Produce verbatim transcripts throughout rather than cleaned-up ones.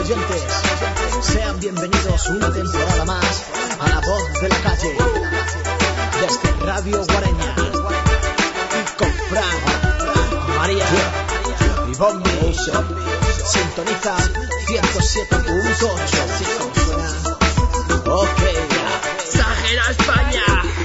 oyentes, sean bienvenidos una temporada más a La Voz de la Calle, desde Radio Guareña, y con Fran, María y Bombi. Sintoniza ciento siete punto ocho. Ok, Exagera España.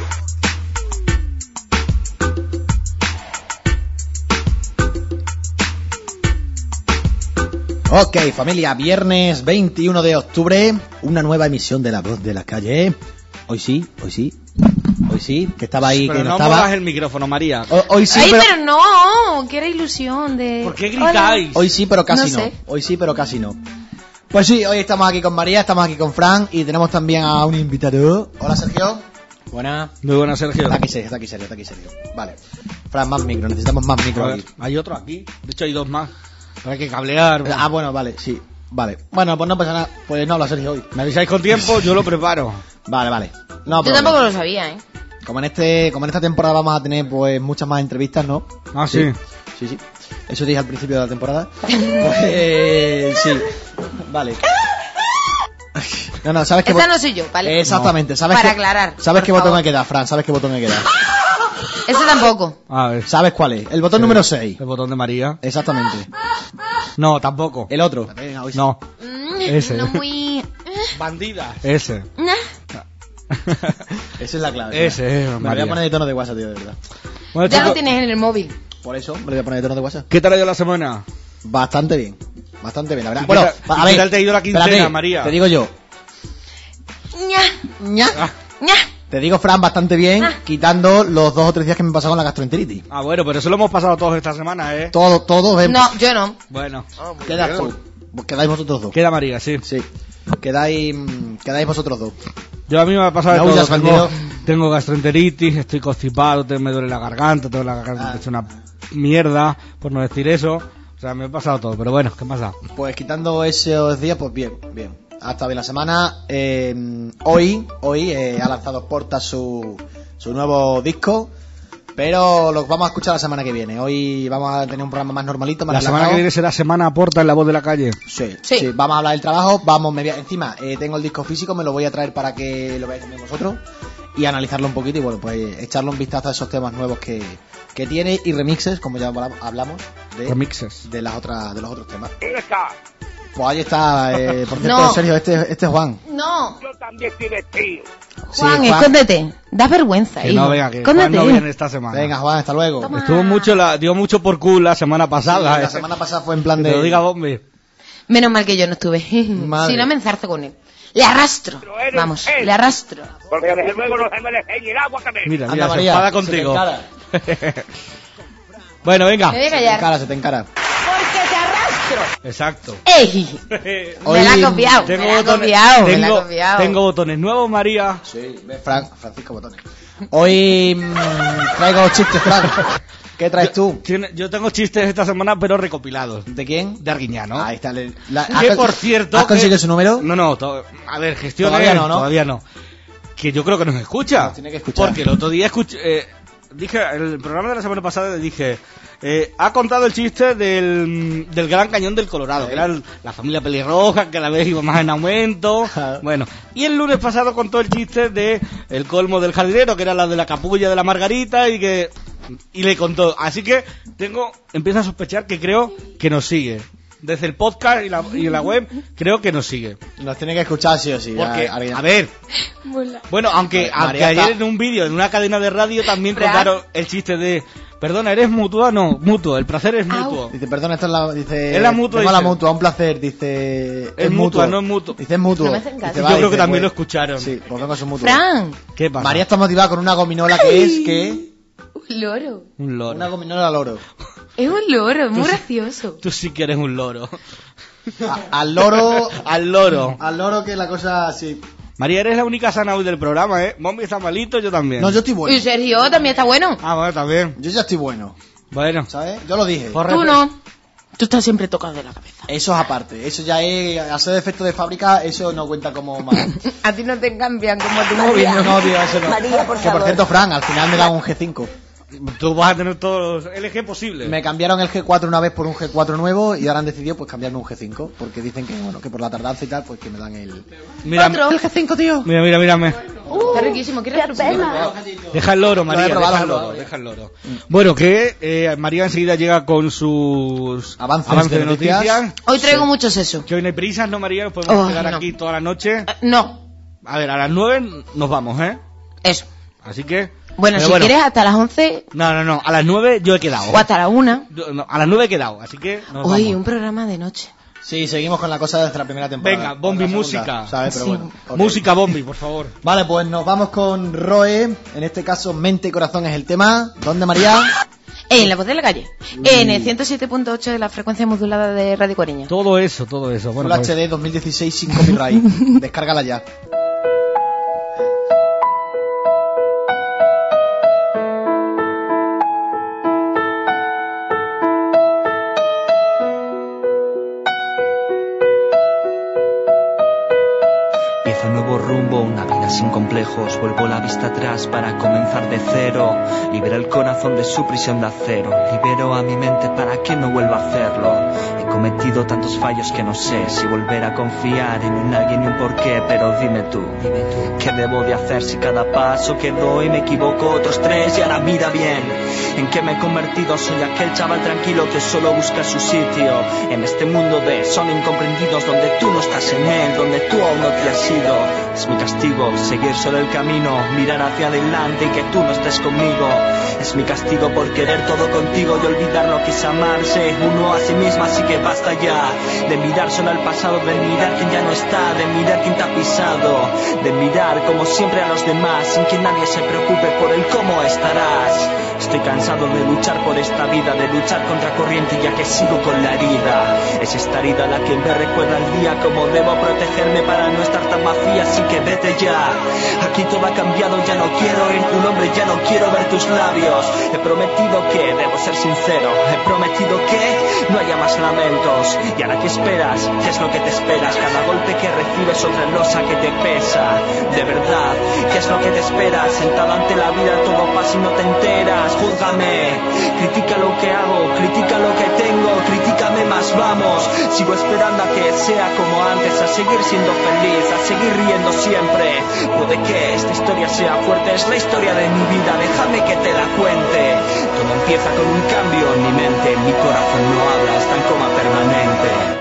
Ok, familia, viernes veintiuno de octubre, una nueva emisión de La Voz de la Calle. Hoy sí, hoy sí, hoy sí, que estaba ahí, pero que no, no estaba. muevas el micrófono, María. O, hoy sí, Ay, pero... pero no, que era ilusión de... ¿Por qué gritáis? Hola. Hoy sí, pero casi No no, sé. hoy sí, pero casi no. Pues sí, hoy estamos aquí con María, estamos aquí con Fran y tenemos también a un invitado. Hola, Sergio. Buenas. Muy buena, Sergio. Está aquí serio, está aquí serio, está aquí serio. Vale. Fran, más micro, necesitamos más micro A ver, aquí. hay otro aquí. De hecho, hay dos más. Pero hay que cablear. Ah, bueno, vale, sí. Vale. Bueno, pues no pasa nada. Pues no habla Sergio hoy. Me avisáis con tiempo, yo lo preparo. Vale, vale. No, Yo pero tampoco bueno. lo sabía, ¿eh? Como en este, como en esta temporada vamos a tener pues muchas más entrevistas, ¿no? Ah, sí. Sí, sí. Eso dije al principio de la temporada. Pues sí. Vale. No, no, ¿sabes qué Esta bot- no soy yo, ¿vale? Exactamente, ¿sabes Para qué- aclarar, ¿Sabes por qué botón favor. hay que dar, Fran? ¿Sabes qué botón hay que dar? Ese tampoco. A ver. ¿Sabes cuál es? El botón Sí. número seis. El botón de María. Exactamente. No, tampoco. El otro. No. Mm, Ese. No muy... Bandida. Ese. Nah. Esa es la clave. Ese es, Me voy María. a poner de tono de WhatsApp, tío, de verdad. Bueno, Ya lo chicos, tienes en el móvil. Por eso me lo voy a poner de tono de WhatsApp. ¿qué tal ha ido la semana? Bastante bien. Bastante bien, la verdad. ¿Y qué Bueno, tal- a y ver. qué tal te ha ido la quincena, espérate, María? Te digo yo. Ña, Ña. Ah, ña. Te digo, Fran, bastante bien, Ah. quitando los dos o tres días que me pasado con la gastroenteritis. ah, bueno, pero eso lo hemos pasado todos esta semana, ¿eh? Todo, todo, ven. No, yo no. Bueno. Quedas tú. Quedáis vosotros dos. Queda María, sí. Sí. Quedáis, mm, quedáis vosotros dos. Yo a mí me ha pasado de No todo. huyas, Tengo, bandido. tengo gastroenteritis, estoy constipado, te- me duele la garganta, tengo la garganta Ah. hecha una mierda, por no decir eso. O sea, me ha pasado todo, pero bueno, ¿qué pasa? Pues quitando esos días, pues bien, bien. Ha estado bien la semana. Eh, hoy, hoy eh, ha lanzado Porta su, su nuevo disco. Pero lo vamos a escuchar la semana que viene. Hoy vamos a tener un programa más normalito, más La semana relajado. que viene será Semana Porta en La Voz de la Calle. Sí, sí, Sí. vamos a hablar del trabajo, vamos, me voy a- encima eh, tengo el disco físico, me lo voy a traer para que lo veáis también vosotros y analizarlo un poquito y bueno, pues echarle un vistazo a esos temas nuevos que, que tiene y remixes, como ya habla- hablamos de, Remixes. de las otras de los otros temas. Pues ahí está, eh, por cierto, No. Sergio, este, este es Juan. No. Yo también estoy vestido. Sí, Juan, escóndete. Da vergüenza, Que hijo. no venga, que Escóndete. Juan no viene esta semana. Venga, Juan, hasta luego. Toma. Estuvo mucho, la, dio mucho por culo la semana Sí, pasada. la eh. semana pasada fue en plan Que de... te lo diga Bombi. Menos mal que yo no estuve. Madre. Si no me enzarzo con él. Le arrastro. Pero eres Vamos, él. le arrastro. Porque desde luego no se me le enseñe el agua que me... Mira, Anda, mira, se María, enfada se te contigo. encara. Bueno, venga. Me voy a Se te callar. encara, se te encara. Porque te arrastro. Exacto. ¡Ey! Hoy me la ha copiado. Tengo me la ha botones, copiado. me la ha tengo, copiado. tengo botones nuevos, María. Sí, ve, Fran, Francisco Botones. Hoy mm, traigo chistes, Fran. ¿Qué traes tú? Tiene- yo tengo chistes esta semana, pero recopilados. ¿De quién? De Arguiñano. Ahí está. le- la- Que ¿has con- por cierto. ¿Has conseguido que- su número? No, no, to- a ver, gestiona. Todavía no, ¿no? Todavía no. Que yo creo que nos escucha. Nos tiene que escuchar. Porque el otro día escuché. Eh, dije, en el programa de la semana pasada dije. Eh, ha contado el chiste del, del Gran Cañón del Colorado, que era el- la familia pelirroja, que a la vez iba más en aumento. Bueno, y el lunes pasado contó el chiste de el colmo del jardinero, que era la de la capulla de la margarita, y que y le contó. Así que tengo, empiezo a sospechar que creo que nos sigue. Desde el podcast y la, y la web, creo que nos sigue. Nos tiene que escuchar sí o sí. Porque, a- alguien- a ver, Mola. bueno, aunque, María aunque ayer está- en un vídeo, en una cadena de radio, también Fran. contaron el chiste de, perdona, ¿eres mutua? No, mutuo, el placer es Au. mutuo. Dice, perdón, esto es la... Dice, Es la mutua, tengo la dice. mutua, un placer. Dice... Es mutua, no es mutuo. Dice, es mutuo. No me hacen caso. Dice, Yo vale, creo que dice, también lo pues, escucharon. Sí, pues vengo a su mutuo. Fran. ¿Qué pasa? María está motivada con una gominola que es que... Un loro. Un loro. Una gominola loro. Es un loro, es muy gracioso. Tú sí que eres un loro. A- al loro... Al loro. Al loro que la cosa así... María, eres la única sana hoy del programa, ¿eh? Mombi está malito, yo también. No, yo estoy bueno. Y Sergio también está bueno. Ah, bueno, también. Yo ya estoy bueno, Bueno. ¿sabes? Yo lo dije. Por Tú repe- no. Tú estás siempre tocado de la cabeza. Eso es aparte. Eso ya es... Al ser efecto de fábrica, eso no cuenta como mal. A ti no te cambian como tu móvil. No, tío, eso no. María, por que por favor. cierto, Fran, al final me da un G cinco. Tú vas a tener todos los L G posibles. Me cambiaron el G cuatro una vez por un G cuatro nuevo y ahora han decidido pues cambiarme un G cinco porque dicen que bueno que por la tardanza y tal pues que me dan el Mira, Otro. el G cinco, tío. mira, mira, mírame. Está riquísimo. ¿Quieres otro? Deja el loro, María, Lo he probado, deja el lo he loro, probado. deja el loro. Bueno, que eh, María enseguida llega con sus Avances de de noticias. noticias. Hoy traigo mucho seso. Que hoy no hay prisas, ¿no, María? Nos podemos Oh, quedar no. aquí toda la noche. Eh, No, A ver, a las nueve nos vamos, ¿eh? eso. Así que... Bueno, Pero si quieres hasta las once No, no, no, a las nueve yo he quedado. o hasta la una. Yo- no, a las nueve he quedado, así que nos Hoy vamos. un programa de noche. Sí, seguimos con la cosa desde la primera temporada. Venga, Con Bombi, la segunda, música. ¿sabes? Pero Sí. bueno, ok. Música Bombi, por favor. Vale, pues nos vamos con Roe. En este caso, mente y corazón es el tema. ¿Dónde, María? En La Voz de la Calle. En el ciento siete punto ocho de la frecuencia modulada de Radio Coreña. Todo eso, todo eso. Bueno, Full pues- H D dos mil dieciséis sin copyright. Descárgala ya. Empieza un nuevo rumbo, una vida sin complejos. Vuelvo la vista atrás para comenzar de cero. Libera el corazón de su prisión de acero. Libero a mi mente para que no vuelva a hacerlo. He cometido tantos fallos que no sé si volver a confiar en un alguien y un porqué. Pero dime tú, dime tú, ¿qué debo de hacer si cada paso que doy me equivoco otros tres? Y ahora mira bien, ¿en qué me he convertido? Soy aquel chaval tranquilo que solo busca su sitio. En este mundo de son incomprendidos, donde tú no estás en él, donde tú aún no te has ido. Es mi castigo seguir solo el camino, mirar hacia adelante y que tú no estés conmigo. Es mi castigo por querer todo contigo y olvidar lo que es amarse uno a sí mismo, así que basta ya de mirar solo al pasado, de mirar quien ya no está, de mirar quien te ha pisado, de mirar como siempre a los demás sin que nadie se preocupe por el cómo estarás. Estoy cansado de luchar por esta vida, de luchar contra corriente ya que sigo con la herida. Es esta herida la que me recuerda el día, como debo protegerme para no estar tan vacía, así que vete ya. Aquí todo ha cambiado, ya no quiero oír tu nombre, ya no quiero ver tus labios. He prometido que debo ser sincero, he prometido que no haya más lamentos. Y ahora, ¿qué esperas? ¿Qué es lo que te esperas? Cada golpe que recibes otra losa que te pesa. De verdad, ¿qué es lo que te esperas? Sentado ante la vida todo pasa y no te enteras. Júzgame, critica lo que hago, critica lo que tengo, critícame más, vamos. Sigo esperando a que sea como antes, a seguir siendo feliz, a seguir riendo siempre. Puede que esta historia sea fuerte, es la historia de mi vida, déjame que te la cuente. Todo empieza con un cambio en mi mente, mi corazón no habla, está en coma permanente.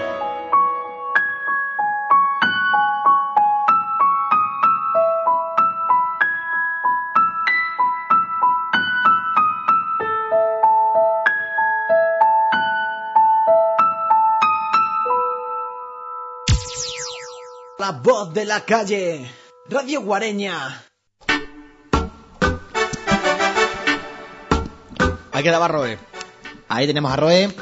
La Voz de la Calle, Radio Guareña. Ahí quedaba Roe. Ahí tenemos a Roe.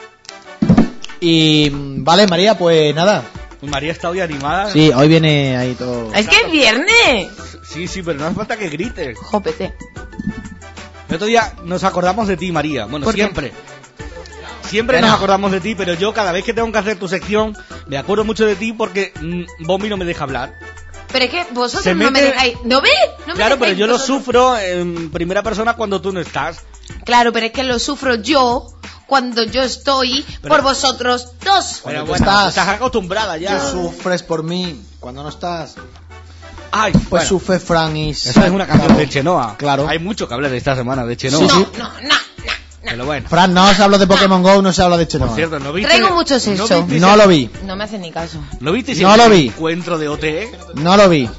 Y mm, vale, María, pues nada. María está hoy animada. Sí, hoy viene ahí todo. ¡Es que es viernes! Sí, sí, pero no hace falta que grites. Jopete. El otro día nos acordamos de ti, María. Bueno, ¿Por qué? siempre. Siempre Bueno. nos acordamos de ti, pero yo cada vez que tengo que hacer tu sección me acuerdo mucho de ti porque mm, Bombi no me deja hablar. Pero es que vosotros Se no me mete- dejáis... ¿No ves? No me Claro, pero dejáis yo lo vosotros. sufro en primera persona cuando tú no estás. Claro, pero es que lo sufro yo cuando yo estoy Pero- por vosotros dos. Cuando Pero tú bueno, estás- estás acostumbrada ya. Tú sufres por mí cuando no estás. Ay, Pues bueno, sufre Fran y... esa es una canción de Chenoa. Claro. Hay mucho que hablar de esta semana de Chenoa. No, no, no, no. Pero bueno. Fran, no se habla de Pokémon Go, no se habla de Chenoa. Por cierto, ¿no viste? Traigo mucho sexo. ¿No viste, No lo vi, No me hace ni caso. ¿no viste No el lo vi. reencuentro de O T E? no lo vi.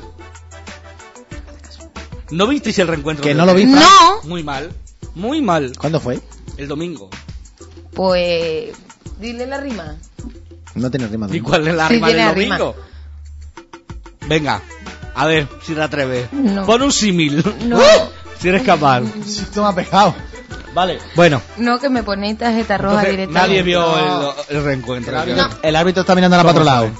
¿No visteis el reencuentro Que de no O T E? lo vi, Fran. No, Muy mal. Muy mal. ¿Cuándo fue? El domingo. pues... Dile la rima. No tiene rima. ¿Y cuál es la Sí, rima tiene del la rima. domingo? Venga, a ver si te atreves. No. Pon un símil. No. Si eres capaz. Esto me ha pegado. Vale. Bueno, No, que me ponéis tarjeta roja entonces, directamente. nadie vio No. el, el reencuentro. El árbitro, el árbitro está mirando para otro ¿Cómo lado.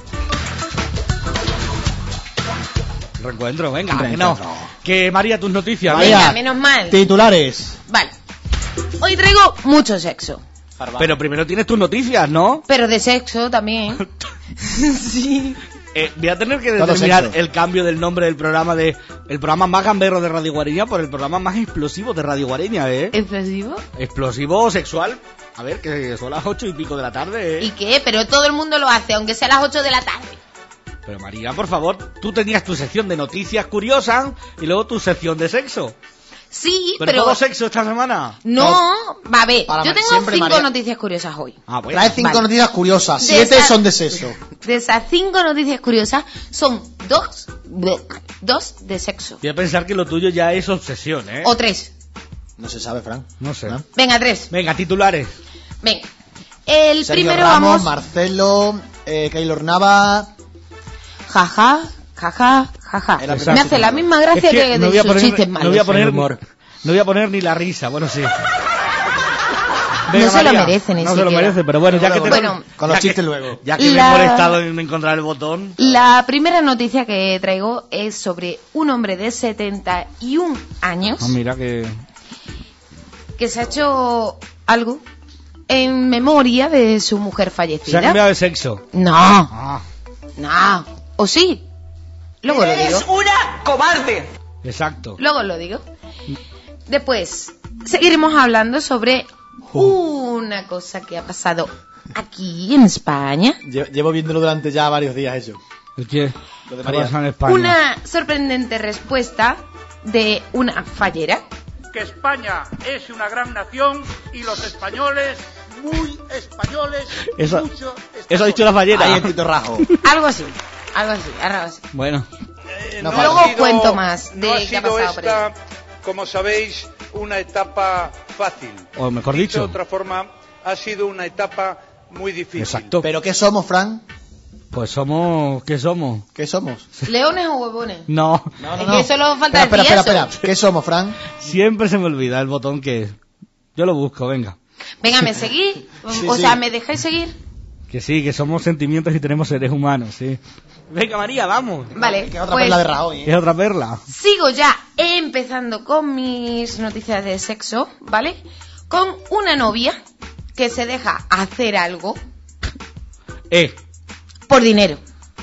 Reencuentro, venga, que Reencuentro. no. Que María, tus noticias. María. Venga, menos mal. Titulares. Vale. Hoy traigo mucho sexo. Pero primero tienes tus noticias, ¿no? Pero de sexo también. Sí. eh, voy a tener que Todo determinar sexo. el cambio del nombre del programa de el programa más gamberro de Radio Guareña por el programa más explosivo de Radio Guareña, ¿eh? ¿Explosivo? Explosivo sexual. A ver, que son las ocho y pico de la tarde, ¿eh? ¿Y qué? Pero todo el mundo lo hace, aunque sea a las ocho de la tarde. Pero María, por favor, tú tenías tu sección de noticias curiosas y luego tu sección de sexo. Sí, Pero, pero... todo sexo esta semana. No, va a ver, Para yo Mar- tengo siempre, cinco María. noticias curiosas hoy. Ah, bueno. Trae cinco Vale. noticias curiosas, De siete esa- son de sexo. De esas cinco noticias curiosas, son dos, dos de sexo. Voy a pensar que lo tuyo ya es obsesión, ¿eh? O tres. No se sabe, Fran. No sé. ¿No? Venga, tres. Venga, titulares. Venga. El Sergio primero Ramos, vamos... Marcelo, eh, Keylor Nava. Jaja, jaja, jaja. Era Me perfecto. hace la misma gracia Es que que no de voy a sus poner- chistes no malos. voy a poner El humor. No voy a poner ni la risa, bueno, sí. No se lo merece ni No se lo siquiera. merece, pero bueno, ya que te Bueno, Con los ya que- chistes luego. Ya que me La- he molestado en encontrar el botón. La primera noticia que traigo es sobre un hombre de setenta y un años Ah, mira que... que se ha hecho algo en memoria de su mujer Se ha fallecida. cambiado de sexo. No, Ah, no. ¿O sí? Luego lo digo. una cobarde! exacto. Luego lo digo. Después, seguiremos hablando sobre una cosa que ha pasado aquí en España. Lle- Llevo viéndolo durante ya varios días eso. ¿El qué? Lo de ¿Qué María. pasa en España? Una sorprendente respuesta de una fallera. Que España es una gran nación y los españoles, muy españoles, Eso- mucho Eso ha dicho la fallera. Ahí en Tito Rajo. Algo así, algo así, algo así. Bueno, Eh, No, ha luego sido- cuento más de no ha qué ha sido pasado por esta, como sabéis, una etapa fácil. o mejor Dicho dicho. de otra forma, ha sido una etapa muy difícil. Exacto. ¿Pero qué somos, Fran? Pues somos... ¿Qué somos? ¿Qué somos? ¿Leones o huevones? No, No, Es que solo falta espera, decir espera, eso. espera. ¿Qué somos, Fran? siempre se me olvida el botón que es. Yo lo busco, venga. Venga, ¿me seguís? Sí, o sí. sea, ¿me dejáis seguir? Que sí, que somos sentimientos y tenemos seres humanos, sí. Venga, María, vamos. Vale, Que es otra pues perla de Rajoy, Es ¿eh? otra perla. sigo ya empezando con mis noticias de sexo, ¿vale? Con una novia que se deja hacer algo Eh, por dinero.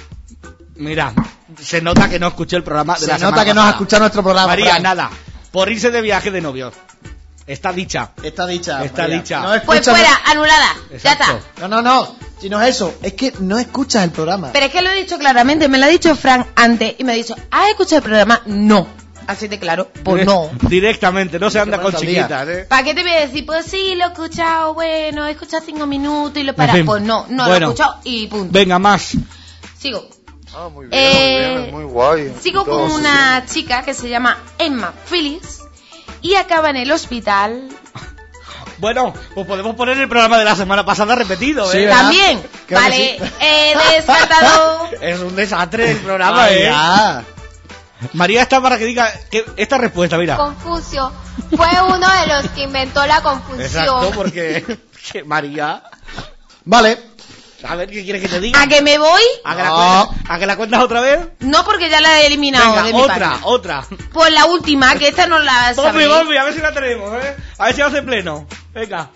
mira, se nota que no escuché el programa de Se la nota semana que no has pasada. escuchado nuestro programa, María, Fran. nada. Por irse de viaje de novios. Está dicha. Está dicha. Está María. dicha. No Pues escuchas- fuera, anulada. Ya Exacto. está. No, no, no. Si no es eso, es que no escuchas el programa. Pero es que lo he dicho claramente, me lo ha dicho Frank antes y me ha dicho, ¿has escuchado el programa? No. Así de claro, pues Direct- no. Directamente, no se anda con pones al día. chiquitas, ¿eh? ¿Para qué te voy a decir? Pues sí, lo he escuchado, bueno, he escuchado cinco minutos y lo para. En fin. Pues no, no lo Bueno. he escuchado y punto. Venga, más. Sigo. Ah, muy bien, Eh, muy bien, muy guay. Sigo con una chica que se llama Emma Phillips y acaba en el hospital. Bueno, pues podemos poner el programa de la semana pasada repetido, Sí, ¿eh? ¿verdad? También, Creo que vale, sí. he descartado. Es un desastre el programa, Ay, ¿eh? ya. María está para que diga que esta respuesta, mira. Confucio. Fue uno de los que inventó la confusión. Exacto, porque que María... Vale. A ver, ¿qué quieres que te diga? ¿A que me voy? ¿A que, la, No. cuentas, ¿A que la cuentas otra vez? No, porque ya la he eliminado Venga, de mi otra, página. otra. Pues la última, que esta no la Bombi, sabréis. bombi, a ver si la tenemos, ¿eh? A ver si hace pleno. Venga.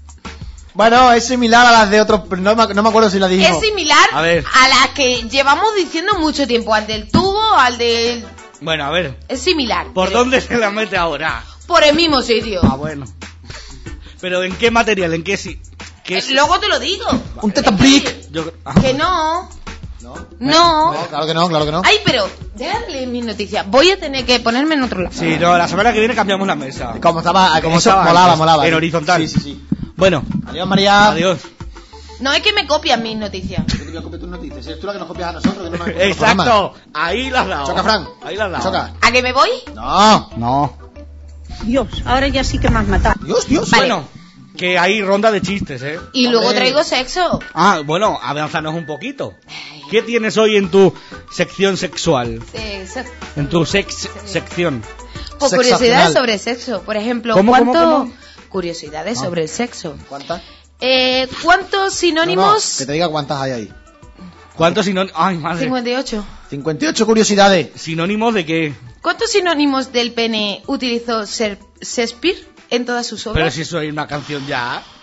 Bueno, es similar a las de otros, pero no, me- no me acuerdo si la dijimos. Es similar A ver. a las que llevamos diciendo mucho tiempo, al del tubo, al del... Bueno, a ver. Es similar. ¿Por pero- dónde se la mete ahora? Por el mismo sitio. Ah, bueno. ¿Pero en qué material? ¿En qué sí? ¿Qué Eh, es? Luego te lo digo. Un teta brick. Yo... ah, Que no. No. No. No, claro que no, claro que no. Ay, pero déjale mis noticias. Voy a tener que ponerme en otro lado. Sí, no, la semana que viene cambiamos la mesa. Como estaba, Como eso estaba molaba, antes, molaba. en horizontal. Sí, sí, sí. Bueno, Adiós, María. adiós. No es que me copian mis noticias. Yo te voy a copiar tus noticias. Si eres tú la que nos copias a nosotros, que no nos copias el programa. Exacto. Ahí la has dado. Choca, Fran. Ahí la has dado. Choca. ¿A que me voy? No. No. Dios, ahora ya sí que me has matado. Dios, Dios. Vale. Bueno, que hay ronda de chistes, ¿eh? Y luego Hombre. traigo sexo. Ah, bueno, avanzanos un poquito. ¿Qué tienes hoy en tu sección sexual? Sexo. En tu sex sección. Pues Sexacional. curiosidades sobre sexo. Por ejemplo, ¿Cómo, cómo, ¿cuánto... cómo? Curiosidades Ah. sobre el sexo. ¿Cuántas? Eh, ¿Cuántos No, no, sinónimos? que te diga cuántas hay ahí. ¿Cuántos sinónimos? Ay, madre. cincuenta y ocho. cincuenta y ocho curiosidades. ¿Sinónimos de qué? ¿Cuántos sinónimos del pene utilizó Ser- Shakespeare en todas sus obras? Pero si eso hay una canción ya.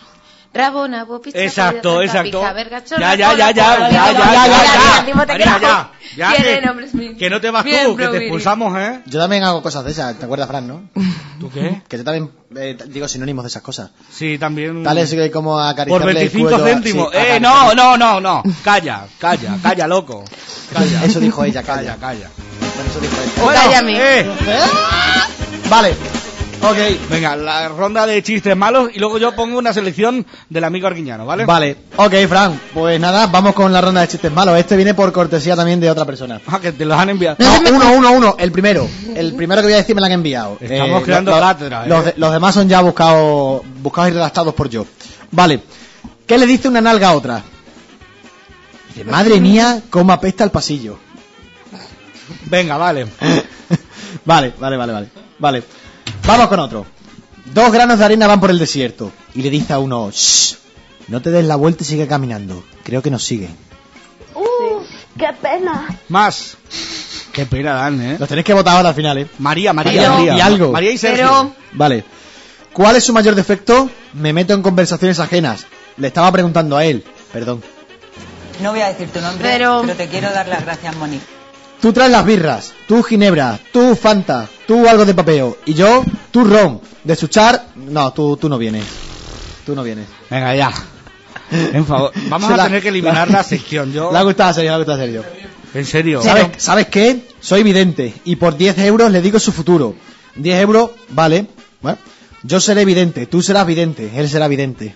Rabo, nabo, picha, Exacto, polla, exacto. pica, verga, chorra, Ya, ya, cola, ya, ya, cola, ya, cola, ya, cola, ya, cola, ya, tipo te María, quedas. ya, ya, Tiene que- nombres mil. Que no te vas Bien, tú, que te Broviri. expulsamos, ¿eh? Yo también hago cosas de esas, ¿te acuerdas, Fran, no? ¿Tú qué? Que yo también eh, digo sinónimos de esas cosas. Sí, también. Tales que como acariciarle Por el veinticinco cuello a- céntimos. sí, eh, acariciarle- no, no, no, no. Calla, calla, calla, loco. Calla. Eso dijo ella, Calla, calla. calla. Bueno, eso dijo ella. O cállame. eh, ¿Eh? Vale. Ok. venga, la ronda de chistes malos y luego yo pongo una selección del amigo Arguiñano, ¿vale? Vale. Ok, Fran. Pues nada, vamos con la ronda de chistes malos. Este viene por cortesía también de otra persona. Ah, que te los han enviado. No, uno, uno, uno. El primero. El primero que voy a decir me lo han enviado. Estamos creando lo- lo- cátedra, ¿eh? Los, de- los demás son ya buscados, buscados y redactados por yo. Vale. ¿Qué le dice una nalga a otra? Dice, madre mía, cómo apesta el pasillo. Venga, vale. Vale, vale, vale, vale. Vale. Vamos con otro. Dos granos de arena van por el desierto. Y le dice a uno, shh, no te des la vuelta y sigue caminando. Creo que nos sigue. ¡Uh! ¡Qué pena! Más. Qué pena dan, ¿eh? Los tenéis que votar ahora al final, ¿eh? María, María, Pero- María. y algo. María y Sergio. Pero- Vale. ¿Cuál es su mayor defecto? Me meto en conversaciones ajenas. Le estaba preguntando a él. Perdón. No voy a decir tu nombre, Pero- pero, te quiero dar las gracias, Moni. Tú traes las birras, tú ginebra, tú Fanta, tú algo de papeo. Y yo, tú ron. De suchar, no, tú, tú no vienes. Tú no vienes. Venga, ya. En favor. Vamos Se a la- tener que eliminar la sección. Yo. Le ha gustado serio, le ha gustado serio. En serio. ¿Sabes, ¿Sabes qué? Soy vidente y por diez euros le digo su futuro. diez euros, vale. Bueno, yo seré vidente, tú serás vidente, él será vidente.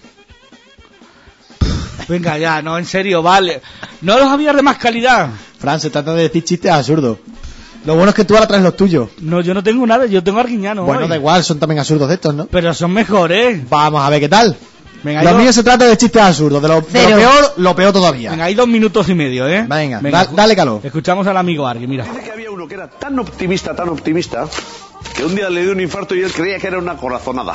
Venga, ya, no, en serio, vale. No los había de más calidad. Fran, se trata de decir chistes absurdos. Lo bueno es que tú ahora traes los tuyos. No, yo no tengo nada, yo tengo Arguiñano. Bueno, hoy. da igual, son también absurdos de estos, ¿no? Pero son mejores. Vamos a ver qué tal. Venga, Los yo- míos se trata de chistes absurdos, de lo, de lo Cero. peor, lo peor todavía. Venga, hay dos minutos y medio, ¿eh? Venga, da- dale calor. Escuchamos al amigo Argui, mira. Dice que había uno que era tan optimista, tan optimista, que un día le dio un infarto y él creía que era una corazonada.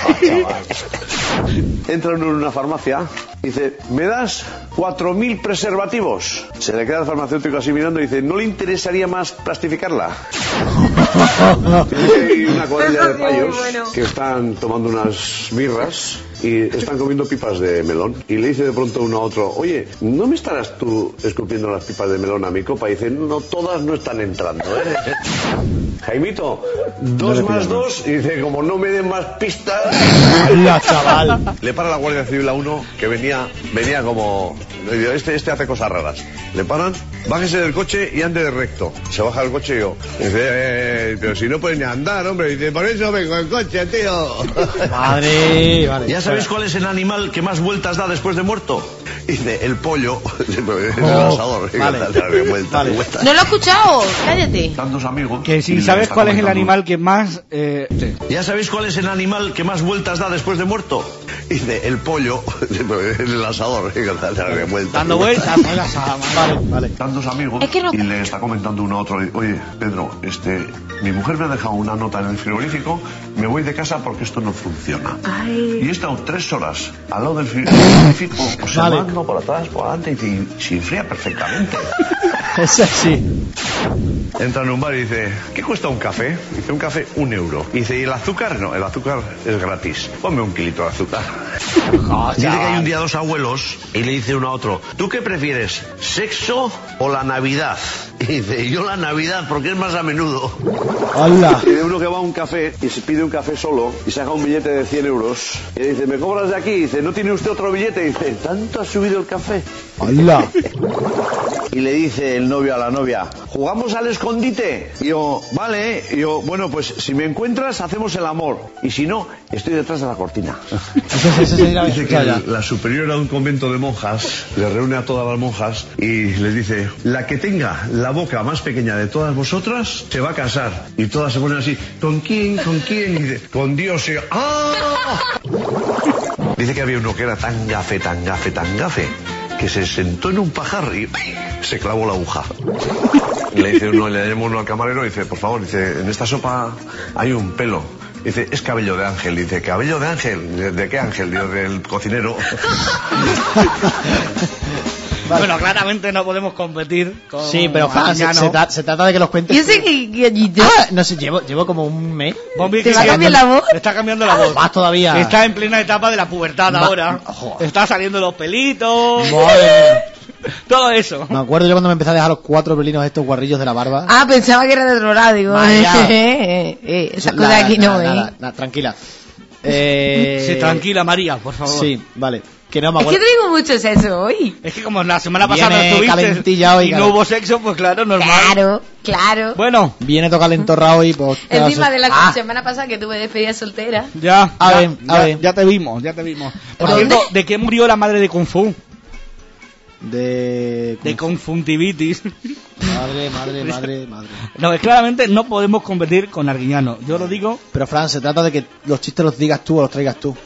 Entra uno en una farmacia y dice, ¿me das cuatro mil preservativos? Se le queda el farmacéutico así mirando y dice, ¿no le interesaría más plastificarla? Hay una cuadrilla de payos que están tomando unas birras y están comiendo pipas de melón. Y le dice de pronto uno a otro, oye, ¿no me estarás tú escupiendo las pipas de melón a mi copa? Y dice, no, todas no están entrando, ¿eh? Jaimito, dos más dos, y dice, como no me den más pistas... ¡Hala, chaval! Le para la Guardia Civil a uno que venía, venía como... le digo, Este, este hace cosas raras. Le paran, bájese del coche y ande de recto. Se baja del coche y yo... Dice, eh, pero si no puedes ni andar, hombre. Dice, por eso vengo en coche, tío. Madre, vale. ¿Ya sabéis cuál es el animal que más vueltas da después de muerto? Dice, el pollo. El Oh, asador. vale. Darle vueltas, Vale. vueltas. No lo he escuchado, cállate. Tantos amigos. Que y si le sabes está cuál es el comentando. animal que más... Eh, sí. ¿Ya sabéis cuál es el animal que más vueltas da después de muerto? Dice, el pollo. El asador. Darle vueltas. Dando vueltas, no las hagas. Vale, vale. Tantos amigos Es que no- y le está comentando uno a otro, oye, Pedro, este, mi mujer me ha dejado una nota en el frigorífico, me voy de casa porque esto no funciona. Y he estado tres horas al lado del frigorífico, observando por atrás, por adelante, y se enfría perfectamente. Ese sí. Entra en un bar y dice, ¿qué cuesta un café? Dice, un café, un euro. Y dice, ¿y el azúcar? No, el azúcar es gratis. Ponme un kilito de azúcar. Dice que hay un día dos abuelos y le dice uno a otro, ¿tú qué prefieres, sexo o la Navidad? Y dice, yo la Navidad porque es más a menudo. ¡Hala! Y de uno que va a un café y se pide un café solo y saca un billete de cien euros y le dice, ¿me cobras de aquí? Y dice, ¿no tiene usted otro billete? Y dice, ¿tanto ha subido el café? ¡Hala! Y le dice el novio a la novia, ¿jugamos al escondite? Y yo, vale. Y yo, bueno, pues si me encuentras, hacemos el amor. Y si no, estoy detrás de la cortina. Ese sí, ese sí, la Dice que ya, ya. el- la superiora de un convento de monjas le reúne a todas las monjas y les dice, la que tenga la boca más pequeña de todas vosotras se va a casar. Y todas se ponen así, ¿con quién? ¿Con quién? Y dice, con Dios. Y, ¡ah! Dice que había uno que era tan gafe, tan gafe, tan gafe, que se sentó en un pajar y se clavó la aguja. Y le dice uno, le llama uno al camarero y dice, por favor, dice, en esta sopa hay un pelo. Dice, es cabello de ángel. Dice, ¿cabello de ángel? ¿De, de qué ángel? Digo, del cocinero. Bueno, claramente no podemos competir con Sí, pero Fran, se, se, tra- se trata de que los cuentes. ¿Y ese que gallito? Ah, no sé, llevo, llevo como un mes. Bombi, ¿Te que va a sí, cambiar la voz? Está cambiando la voz. Más todavía. Está en plena etapa de la pubertad Ma- ahora. Joder. Está saliendo los pelitos. Madre Todo eso. Me acuerdo yo cuando me empecé a dejar los cuatro pelinos estos guarrillos de la barba. Ah, pensaba que era de otro lado, digo. Vaya. eh, eh, esas Nada, cosas aquí no, nada, ¿eh? nada, nada, tranquila. Eh... Sí, tranquila, María, por favor. Sí, vale. Que no me Es que acuerdo. traigo mucho sexo hoy. Es que como la semana pasada Viene no estuviste calentilla hoy, y no claro. hubo sexo, pues claro, normal. Claro, claro. Bueno, Viene todo calentorra hoy. Pues, Encima de la Ah, semana pasada que tuve despedida soltera. ya, A ya, ver, a ya, ver. ya te vimos, ya te vimos. Por ¿Dónde? cierto, ¿de qué murió la madre de Kung Fu? De... De conjuntivitis. Madre, madre, madre, madre. No, es claramente no podemos competir con Arguiñano. Yo lo digo. Pero Fran, se trata de que los chistes los digas tú o los traigas tú.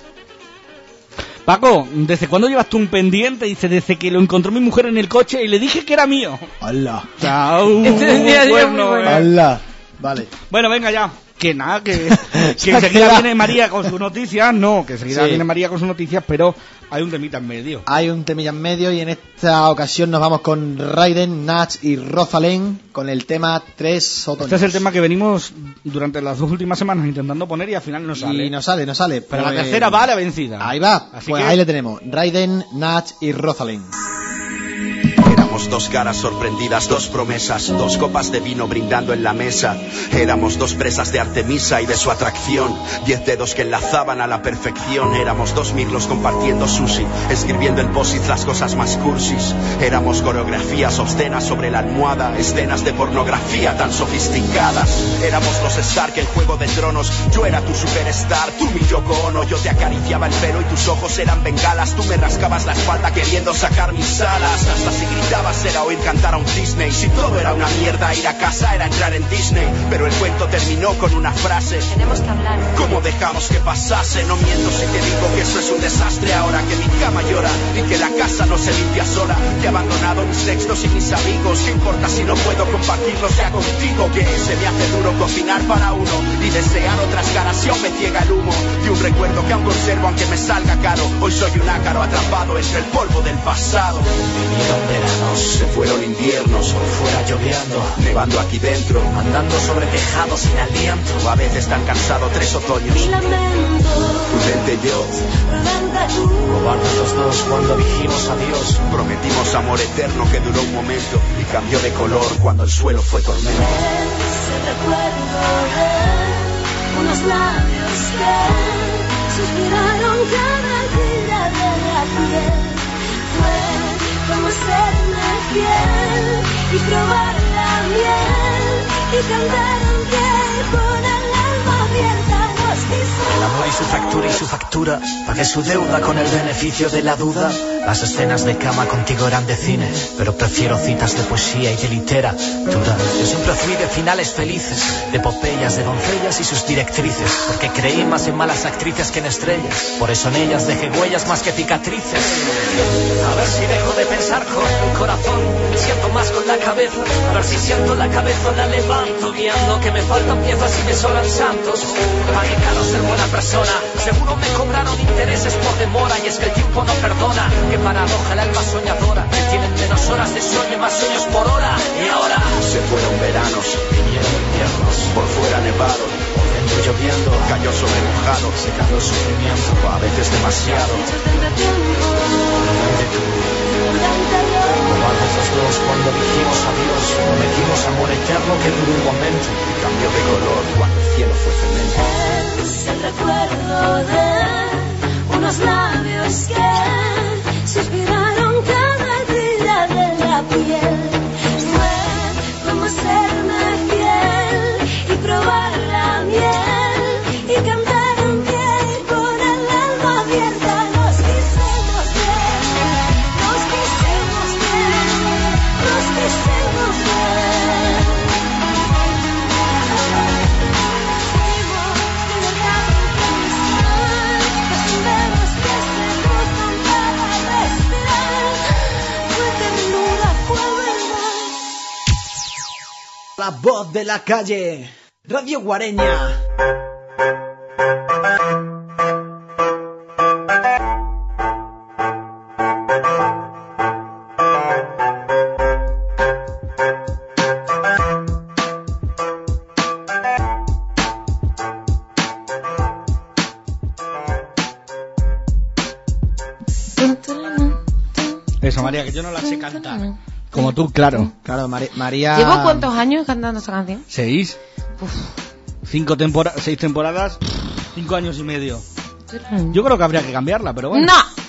Paco, ¿desde cuándo llevas tú un pendiente? Dice, desde que lo encontró mi mujer en el coche y le dije que era mío. ¡Hala! Chao. Este es un día a día muy Bueno, bueno. eh. ¡Hala! Vale. Bueno, venga ya. Que nada, que, que Se ha enseguida quedado. viene María con sus noticias. No, que enseguida Sí. viene María con sus noticias, pero hay un temita en medio. Hay un temilla en medio y en esta ocasión nos vamos con Raiden, Natch y Rosalén con el tema Tres Otoños. Este es el tema que venimos durante las dos últimas semanas intentando poner y al final no sale. Y no sale, no sale. Pero la Pues- tercera va a la vencida. Ahí va, Así pues que- ahí le tenemos. Raiden, Natch y Rosalén. Éramos dos caras sorprendidas, dos promesas, dos copas de vino brindando en la mesa. Éramos dos presas de Artemisa y de su atracción, diez dedos que enlazaban a la perfección. Éramos dos mirlos compartiendo sushi, escribiendo en post-it las cosas más cursis. Éramos coreografías obscenas sobre la almohada, escenas de pornografía tan sofisticadas. Éramos los Stark en Juego de Tronos, yo era tu superstar, tú mi Yoko Ono. Yo te acariciaba el pelo y tus ojos eran bengalas, tú me rascabas la espalda queriendo sacar mis alas. Hasta si gritabas era oír cantar a un Disney. Si todo era una mierda, ir a casa era entrar en Disney. Pero el cuento terminó con una frase: tenemos que hablar. ¿Cómo dejamos que pasase? No miento si te digo que eso es un desastre ahora, que mi cama llora y que la casa no se limpia sola. Que he abandonado mis textos y mis amigos. ¿Qué importa si no puedo compartirlos ya contigo? Que se me hace duro cocinar para uno y desear otras caras y aún me ciega el humo. Y un recuerdo que aún conservo aunque me salga caro. Hoy soy un ácaro atrapado entre el polvo del pasado. Vinieron veranos, se fueron inviernos, por fuera lloviendo, nevando aquí dentro, andando sobre tejados sin aliento. A veces tan cansado, tres otoños. Mi lamento, prudente yo, prudente tú. Cobardes los dos cuando dijimos adiós. Prometimos amor eterno que duró un momento y cambió de color cuando el suelo fue tormento. Ese recuerdo de unos labios que suspiraron cada día de la piel. Fue como serme fiel y probar la miel y cantar un pie con el alma abierta nos quiso. El amor y su fractura y su factura, pagué su deuda con el beneficio de la duda. Las escenas de cama contigo eran de cine, pero prefiero citas de poesía y de literatura. Yo siempre fui de finales felices, de epopeyas, de doncellas y sus directrices, porque creí más en malas actrices que en estrellas. Por eso en ellas dejé huellas más que cicatrices. A ver si dejo de pensar con el corazón, siento más con la cabeza. A ver si siento la cabeza, la levanto, viendo que me faltan piezas y me sobran santos. Pagué caro ser buena persona, seguro me cobraron intereses por demora. Y es que el tiempo no perdona, qué paradoja el alma soñadora, que tienen menos horas de sueño y más sueños por hora. Y ahora se fueron veranos, vinieron inviernos, por fuera nevado, por dentro lloviendo, cayó sobre mojado, se cayó el sufrimiento, a veces demasiado. Cobardes los dos cuando dijimos adiós, prometimos amor eterno que duró un momento y cambió de color cuando el cielo fue cemento. Es el recuerdo de unos labios que suspiraron cada día de la piel. Fue como serme fiel y probar la miel y cantar un pie con el alma abierta. Nos quisimos ver, nos quisimos ver, nos quisimos ver. Fuimos libertad incondicional, los primeros que se cruzan para respirar. Fue ternura, fue verdad. La voz de la calle, Radio Guareña. Eso, María, que yo no la sé cantar. Como tú, claro. Claro, Mari- María... ¿Llevo cuántos años cantando esa canción? Seis. Uf. Cinco temporadas, seis temporadas, cinco años y medio. Yo creo que habría que cambiarla, pero bueno.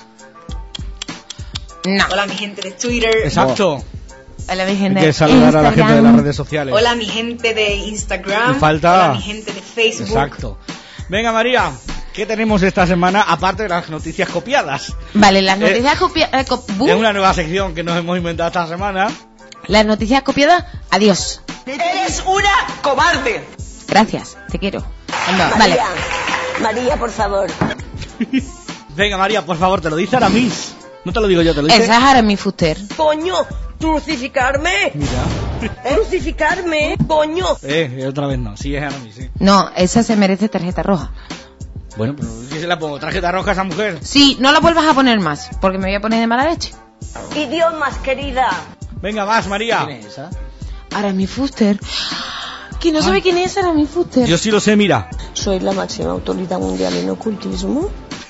¡No! No. Hola, mi gente de Twitter. Exacto. Hola, mi gente Hay que saludar a la gente de las redes sociales. Hola, mi gente de Instagram. Me falta... Hola, mi gente de Facebook. Exacto. Venga, María, ¿qué tenemos esta semana aparte de las noticias copiadas? Vale, las Eh, noticias copiadas... Eh, co- bu- Es una nueva sección que nos hemos inventado esta semana. Las noticias copiadas, adiós. ¡Eres una cobarde! Gracias, te quiero. Anda. Vale. María, por favor. Venga, María, por favor, te lo dice Aramis. No te lo digo yo, te lo dice... Esa es Aramis Fuster. Coño, crucificarme. Mira. Crucificarme, coño. Eh, otra vez no. Sí, es Aramis, sí. No, esa se merece tarjeta roja. Bueno, pero ¿qué se la pongo? ¿Tarjeta roja a esa mujer? Sí, no la vuelvas a poner más, porque me voy a poner de mala leche. Idiomas, querida. Venga, más, María. ¿Quién es esa? Aramis Fuster. ¿Quién no sabe quién es Aramis Fuster? Yo sí lo sé, mira. Soy la máxima autoridad mundial en ocultismo.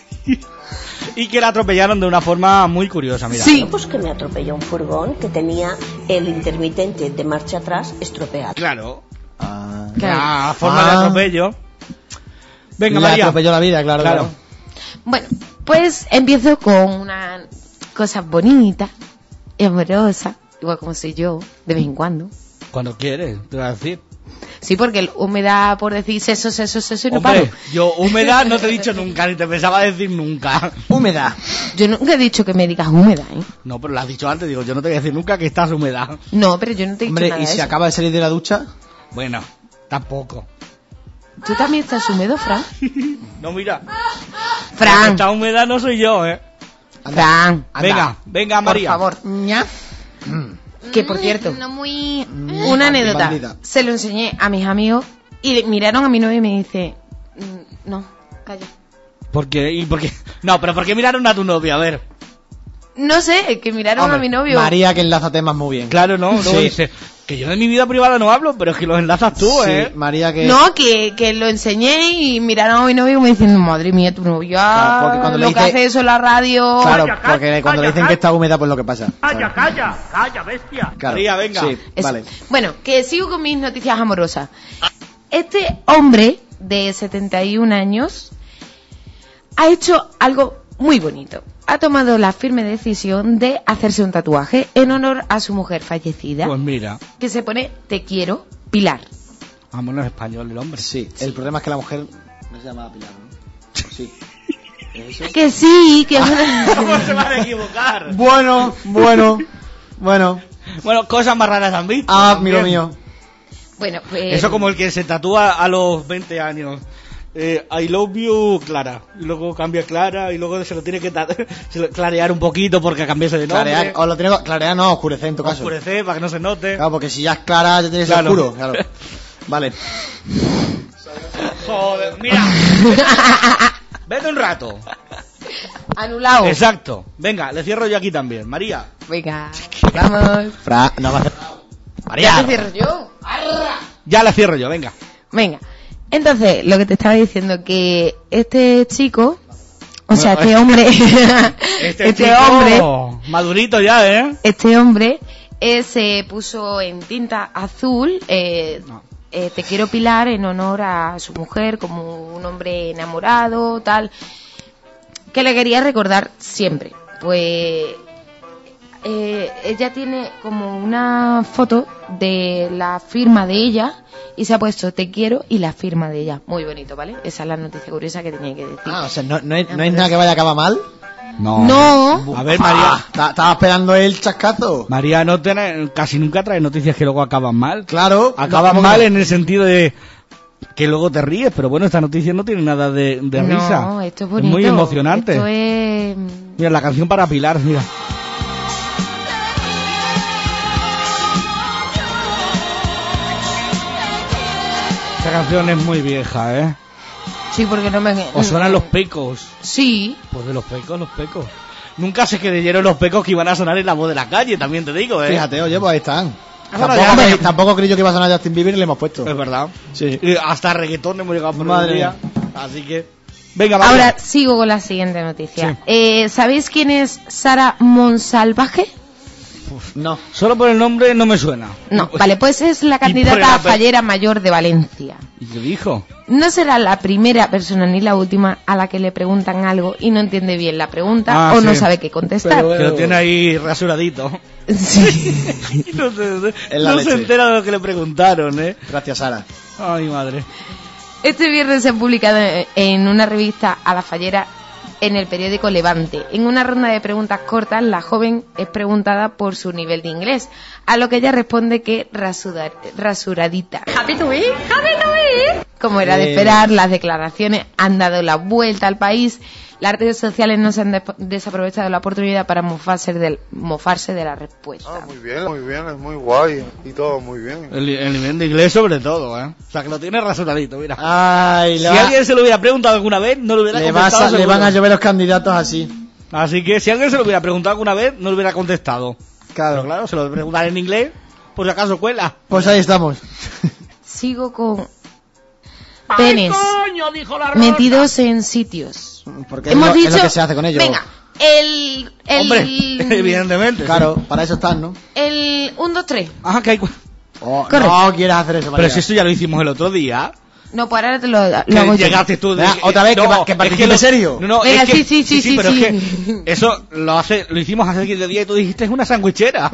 Y que la atropellaron de una forma muy curiosa, mira. Sí. Pues que me atropelló un furgón que tenía el intermitente de marcha atrás estropeado. Claro. Ah, La forma Ah. de atropello. Venga, Le María. atropelló la vida, claro. Claro. claro. Bueno, pues empiezo con una cosa bonita y amorosa, igual como soy yo, de vez en cuando. Cuando quieres, te voy a decir. Sí, porque el húmeda por decir seso, seso, seso y no Hombre, paro. yo húmeda no te he dicho nunca, ni te pensaba decir nunca. Húmeda. Yo nunca he dicho que me digas húmeda, ¿eh? No, pero lo has dicho antes, digo, yo no te voy a decir nunca que estás húmeda. No, pero yo no te he dicho Hombre, nada ¿y de si eso. acaba de salir de la ducha? Bueno, tampoco. ¿Tú también estás húmedo, Fran? No, mira. Fran. Esta húmeda no soy yo, eh. Fran. Venga, venga, María. Por favor. ña. Que por cierto, No muy... una anécdota. bandida. Se lo enseñé a mis amigos y le- miraron a mi novio y me dice, "Mm, no, calla. ¿Por qué? ¿Y por qué? No, pero ¿por qué miraron a tu novio? A ver. No sé, que miraron Hombre, a mi novio. María que enlaza temas muy bien. Claro, no, luego Sí. dice que yo de mi vida privada no hablo, pero es que los enlazas tú, Sí, ¿eh? María que... No, que, que lo enseñé y miraron a mi novio y me dicen, madre mía, tu novio Claro, porque cuando lo le que dice- hace eso en la radio. Claro, Calla, porque cuando le calla, dicen calla. que está húmeda, pues lo que pasa. Calla, calla, calla, bestia. Claro. María, venga. Sí, Eso. vale. Bueno, que sigo con mis noticias amorosas. Este hombre de setenta y un años ha hecho algo muy bonito. Ha tomado la firme decisión de hacerse un tatuaje en honor a su mujer fallecida, Pues mira, que se pone Te quiero, Pilar. vámonos español el hombre. Sí, el problema es que la mujer no se llama Pilar, ¿no? Sí. ¿Es eso? Que sí, que... ¿Cómo se van a equivocar? Bueno, bueno, bueno. Bueno, cosas más raras han visto. Ah, también. amigo mío. Bueno, pues... Eso como el que se tatúa a los veinte años. Eh, I love you, Clara. Y luego cambia Clara y luego se lo tiene que ta- se lo- clarear un poquito porque cambiase de nombre. Clarear, o lo tiene que- clarear no, oscurecer en tu caso. Oscurecer para que no se note. Claro, porque si ya es clara, ya tienes Claro. oscuro. Claro. Vale. Joder, mira. Vete un rato. Anulado. Exacto. Venga, le cierro yo aquí también. María. Venga, vamos. Fra, no va a hacer... Ya María. te cierro yo. Arra. Ya la cierro yo, venga. Venga, entonces, lo que te estaba diciendo, que este chico, o sea, Bueno, este hombre, Este, este chico, hombre, madurito ya, ¿eh? este hombre eh, se puso en tinta azul, eh, eh, Te quiero Pilar, en honor a su mujer, como un hombre enamorado, tal, que le quería recordar siempre. Pues eh, ella tiene como una foto de la firma de ella y se ha puesto Te quiero y la firma de ella. Muy bonito, ¿vale? Esa es la noticia curiosa que tenía que decir. Ah, o sea, no, no, hay, no hay nada que vaya a acabar mal. No. No. A ver, María. Ah, ta- estaba esperando el chascazo. María no tiene, casi nunca trae noticias que luego acaban mal. Claro. Acaban no, mal no. en el sentido de que luego te ríes, pero bueno, esta noticia no tiene nada de, de No, risa. esto es bonito. muy emocionante. Esto es... Mira, la canción para Pilar, mira. Esta canción es muy vieja, ¿eh? Sí, porque no me... ¿Os suenan los pecos? Sí. Pues de los pecos, los pecos. Nunca se creyeron los pecos que iban a sonar en La Voz de la Calle, también te digo, ¿eh? Fíjate, oye, pues ahí están. Bueno, Tampoco, ya, creí- ya. tampoco creí yo que iba a sonar Justin Bieber y le hemos puesto. Es verdad. Sí. Y hasta reggaetón hemos llegado por Madre un día. mía. Así que... Venga, María. Ahora sigo con la siguiente noticia. Sí. Eh, ¿Sabéis quién es Sara Monsalvaje? No. Solo por el nombre no me suena. No, vale, pues es la Y por el candidata a ape- fallera mayor de Valencia. ¿Y qué dijo? No será la primera persona ni la última a la que le preguntan algo y no entiende bien la pregunta Ah, o no sí. sabe qué contestar. Que lo tiene ahí rasuradito. Sí. Y no se, En la no se leche. entera de lo que le preguntaron, ¿eh? Gracias, Sara. Ay, madre. Este viernes se ha publicado en una revista a la fallera en el periódico Levante. En una ronda de preguntas cortas, la joven es preguntada por su nivel de inglés, a lo que ella responde que rasudar, rasuradita. Happy to be, happy to be. Como era de Eh. esperar, las declaraciones han dado la vuelta al país. Las redes sociales no se han des- desaprovechado la oportunidad para mofarse, del, mofarse de la respuesta. Muy bien, muy bien, es muy guay y todo muy bien. El, el nivel de inglés sobre todo, ¿eh? O sea, que lo tiene rasuradito, mira. Ay, si le va- alguien se lo hubiera preguntado alguna vez, no lo hubiera Le, vas contestado a- le seguro. van a llover los candidatos así. Así que si alguien se lo hubiera preguntado alguna vez, no lo hubiera contestado. Claro. Pero claro, se lo preguntar en inglés, por si acaso cuela. Pues ahí estamos. Sigo con penes coño, dijo la Rosa. metidos en sitios. Porque Hemos es, lo, es dicho- lo que se hace con ellos. Venga, el... el Hombre, evidentemente. Claro, para eso están, ¿no? El un, dos, tres. Ajá, que hay... cu- Oh, Correcto. no quieras hacer eso, Pero María. si eso ya lo hicimos el otro día. No, pues ahora te lo, lo Que hago yo. llegaste tú. Venga, otra vez, que pa- que es participe lo- serio. No, no, Venga, es que, sí, sí, sí, sí, pero sí. es que eso lo hace, lo hicimos hace quince días y tú dijiste es una sandwichera.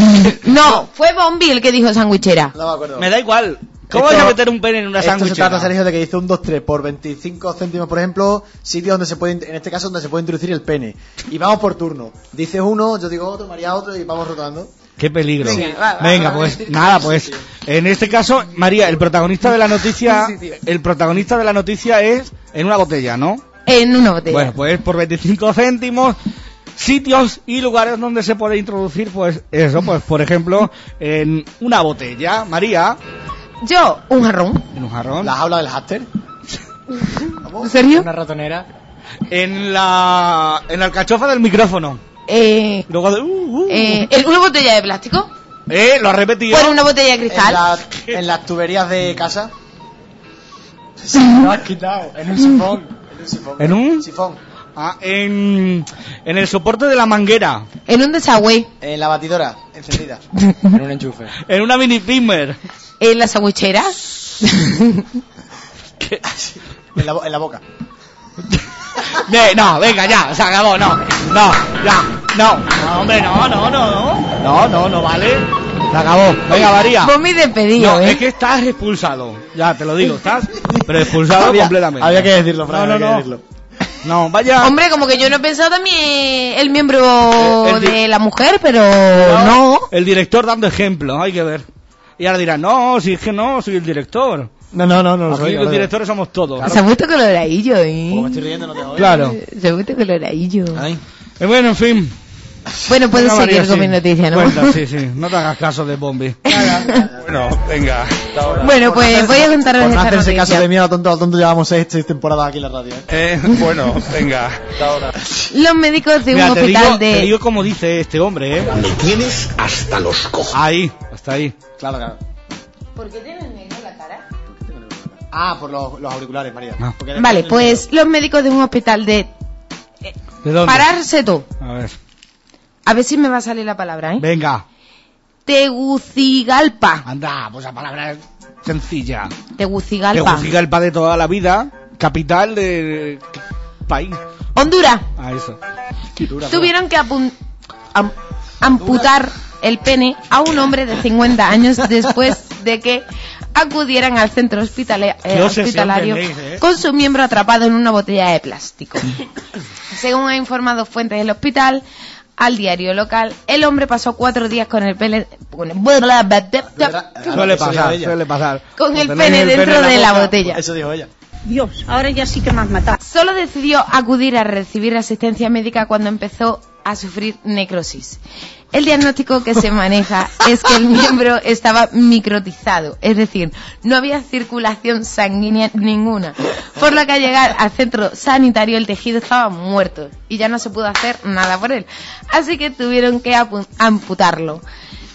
No, fue Bombi el que dijo sandwichera. No me acuerdo. Me da igual. ¿Cómo Esto- vas a meter un pene en una Esto se sandwichera? trata, Sergio, de que dice un dos tres por veinticinco céntimos, por ejemplo, sitio donde se puede, en este caso, donde se puede introducir el pene. Y vamos por turno. Dices uno, yo digo otro, María otro y vamos rotando. Qué peligro. Venga, va, va, Venga, va, pues va. nada, pues en este caso, María, el protagonista de la noticia, el protagonista de la noticia es en una botella, ¿no? En una botella. Bueno, pues por veinticinco céntimos, sitios y lugares donde se puede introducir, pues eso, pues por ejemplo, en una botella, María, Yo, un jarrón. en un jarrón, ¿La jaula del hámster? ¿En serio? Una ratonera. en la en la alcachofa del micrófono. Eh, Luego de, uh, uh, eh, ¿en una botella de plástico? eh, lo has repetido. ¿O en una botella de En, cristal? la- en las tuberías de casa. Lo has quitado. En un sifón. En un sifón. ¿En un? Sifón. Ah, en en el soporte de la manguera, En un desagüe. En la batidora, encendida. En un enchufe. en una mini pimer. En la sandwichera. En la, bo- en la boca. Ve, no, venga, ya, se acabó, no, no, ya, no, no, hombre, no, no, no, no, no, no, no vale, se acabó, venga, María. Bombi despedido, No, ¿eh? es que estás expulsado, ya te lo digo, estás, pero expulsado Había- completamente. había que decirlo, Fran, no, no, había que no, decirlo. no, vaya. Hombre, como que yo no he pensado también el miembro Eh, el di- de la mujer, pero no. El director dando ejemplo, hay que ver. Y ahora dirán, no, si es que no, soy el director. No, no, no, no lo Aquí soy. los no lo soy. directores somos todos. Se ha puesto coloradillo, Como me ¿eh? estoy riendo, no te jodas. Claro. Se ha puesto coloradillo. Ay. Eh, bueno, en fin. Bueno, puedes Venga, seguir María, con sí. mi noticia, ¿no? Cuenta, sí, sí, no te hagas caso de Bombi. Bueno, venga. Bueno, pues voy a contaros Por no esta hacerse caso noticia. de mí, a lo tonto, a lo tonto llevamos seis, seis temporadas aquí en la radio. ¿eh? Eh, bueno, venga. Hasta ahora. Los médicos de Mira, un te hospital digo, de... te digo como dice este hombre, ¿eh? Me tienes hasta los cojones. Ahí, hasta ahí. Claro, claro. ¿Por qué tienes negro la cara? Ah, por los, los auriculares, María. Ah. Porque- Vale, pues los médicos de un hospital de... ¿De dónde? Pararse todo. A ver. A ver si me va a salir la palabra, ¿eh? Venga. Tegucigalpa. Anda, pues la palabra es sencilla. Tegucigalpa. Tegucigalpa de toda la vida, capital de país. Honduras. Ah, eso. Tuvieron que apun- am- amputar el pene a un hombre de cincuenta años después de que acudieran al centro hospitale- eh, Qué obsesión hospitalario tenéis, ¿eh? con su miembro atrapado en una botella de plástico. Según han informado fuentes del hospital, al diario local, el hombre pasó cuatro días con el pene con el, Suele pasar, suele pasar. con el Tenéis pene el dentro en de la boca. botella. Eso dijo ella. Dios, ahora ya sí que me has matado. Solo decidió acudir a recibir asistencia médica cuando empezó a sufrir necrosis. El diagnóstico que se maneja es que el miembro estaba microtizado, es decir, no había circulación sanguínea ninguna, por lo que al llegar al centro sanitario el tejido estaba muerto y ya no se pudo hacer nada por él. Así que tuvieron que apu- amputarlo.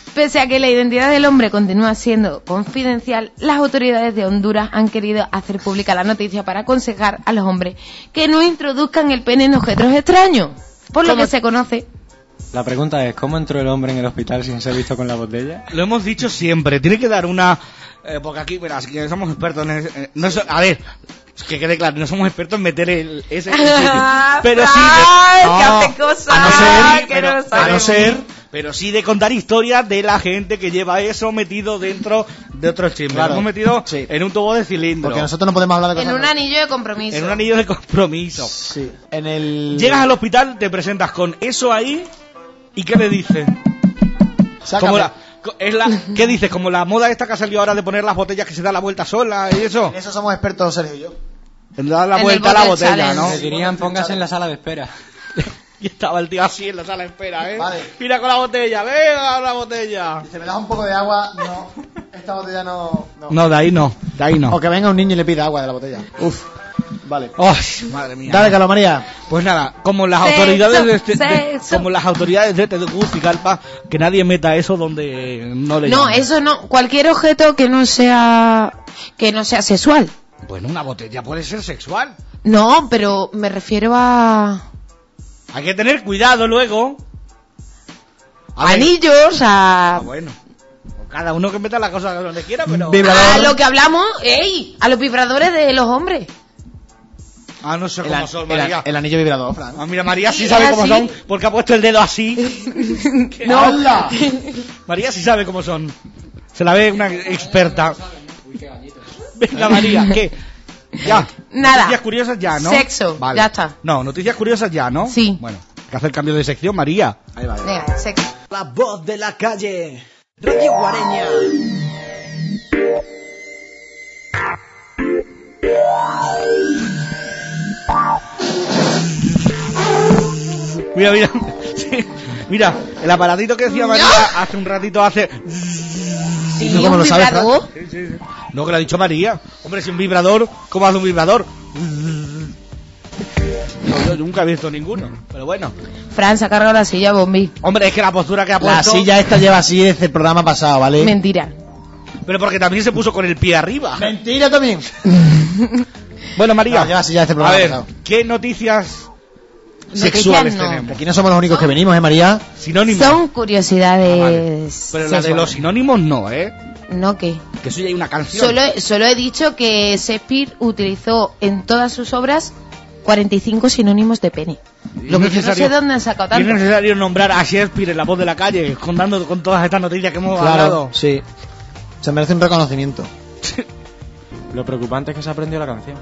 Pese a que la identidad del hombre continúa siendo confidencial, las autoridades de Honduras han querido hacer pública la noticia para aconsejar a los hombres que no introduzcan el pene en objetos extraños, por lo ¿Cómo? que se conoce. La pregunta es, ¿cómo entró el hombre en el hospital sin ser visto con la botella? Lo hemos dicho siempre, tiene que dar una... Eh, porque aquí, verás, que somos expertos en... eh, no es- a ver, que quede claro, no somos expertos en meter el, ese... ese pero sí... de- que hace cosas a no ser, que pero, no a sabemos. no ser, pero sí de contar historias de la gente que lleva eso metido dentro de otros chimbres. Claro. Lo hemos metido en un tubo de cilindro. Porque nosotros no podemos hablar de En cosas. un anillo de compromiso. En un anillo de compromiso. Sí. En el... Llegas al hospital, te presentas con eso ahí, ¿y qué le dices? Sácame. Como la, co- es la, ¿qué dices? Como la moda esta que ha salido ahora de poner las botellas que se da la vuelta sola y eso. En eso somos expertos, Sergio y yo. En dar la En el vuelta a la bottle botella, challenge. ¿no? Le dirían, póngase en la sala de espera. Y estaba el tío así en la sala de espera, ¿eh? Vale. Mira con la botella, venga la botella. Si me das un poco de agua, no. Esta botella no. No. No, de ahí no, de ahí no. O que venga un niño y le pida agua de la botella. Uf. Vale. ¡Ay, madre mía! Dale, Carlos María. Pues nada, como las Sexo, autoridades de este, de- sexo. como las autoridades de Tegucigalpa, que nadie meta eso donde no le No, llaman. eso no. Cualquier objeto que no sea que no sea sexual. Bueno, una botella puede ser sexual. No, pero me refiero a Hay que tener cuidado luego. A ver. anillos, a Ah, bueno. Cada uno que meta la cosa donde quiera, pero... a lo que hablamos, ey, a los vibradores de los hombres. Ah, no sé El, cómo an- son, el an- María. el anillo vibrador, Fran. Ah, mira, María sí Sí, sabe es cómo así. son, porque ha puesto el dedo así. No. ¡Hala! María sí sabe cómo son. Se la ve una experta. Venga, María, ¿qué? Ya. Nada. Noticias curiosas ya, ¿no? Sexo, Vale. ya está. No, noticias curiosas ya, ¿no? Sí. Bueno, hay que hacer cambio de sección, María. Ahí va. Venga, sexo. La voz de la calle. Radio Guareña. Mira, mira. Sí, mira, el aparatito que decía María hace un ratito hace... Sí, ¿Tú cómo un lo sabes, Fran? vibrador. Sí, sí, sí. No, que lo ha dicho María. Hombre, si un vibrador, ¿cómo hace un vibrador? No, yo nunca he visto ninguno, pero bueno. Fran, se ha cargado la silla, Bombi. Hombre, es que la postura que ha La puesto... silla esta lleva así desde el programa pasado, ¿vale? Mentira. Pero porque también se puso con el pie arriba. Mentira también. Bueno, María, No, lleva así ya desde el a programa ver, pasado. ¿qué noticias Noticias sexuales no. tenemos? Aquí no somos los únicos que venimos, ¿eh, María? Sinónimos. Son curiosidades. Pero la de sexuales. los sinónimos no, ¿eh? No, ¿qué? Que eso ya hay una canción. Solo, solo he dicho que Shakespeare utilizó en todas sus obras cuarenta y cinco sinónimos de pene. Y Lo no que es yo no sé necesario- de dónde han sacado y no tanto. es necesario nombrar a Shakespeare en La Voz de la Calle, contando con todas estas noticias que hemos Claro, hablado. sí. Se merece un reconocimiento. Lo preocupante es que se aprendió la canción.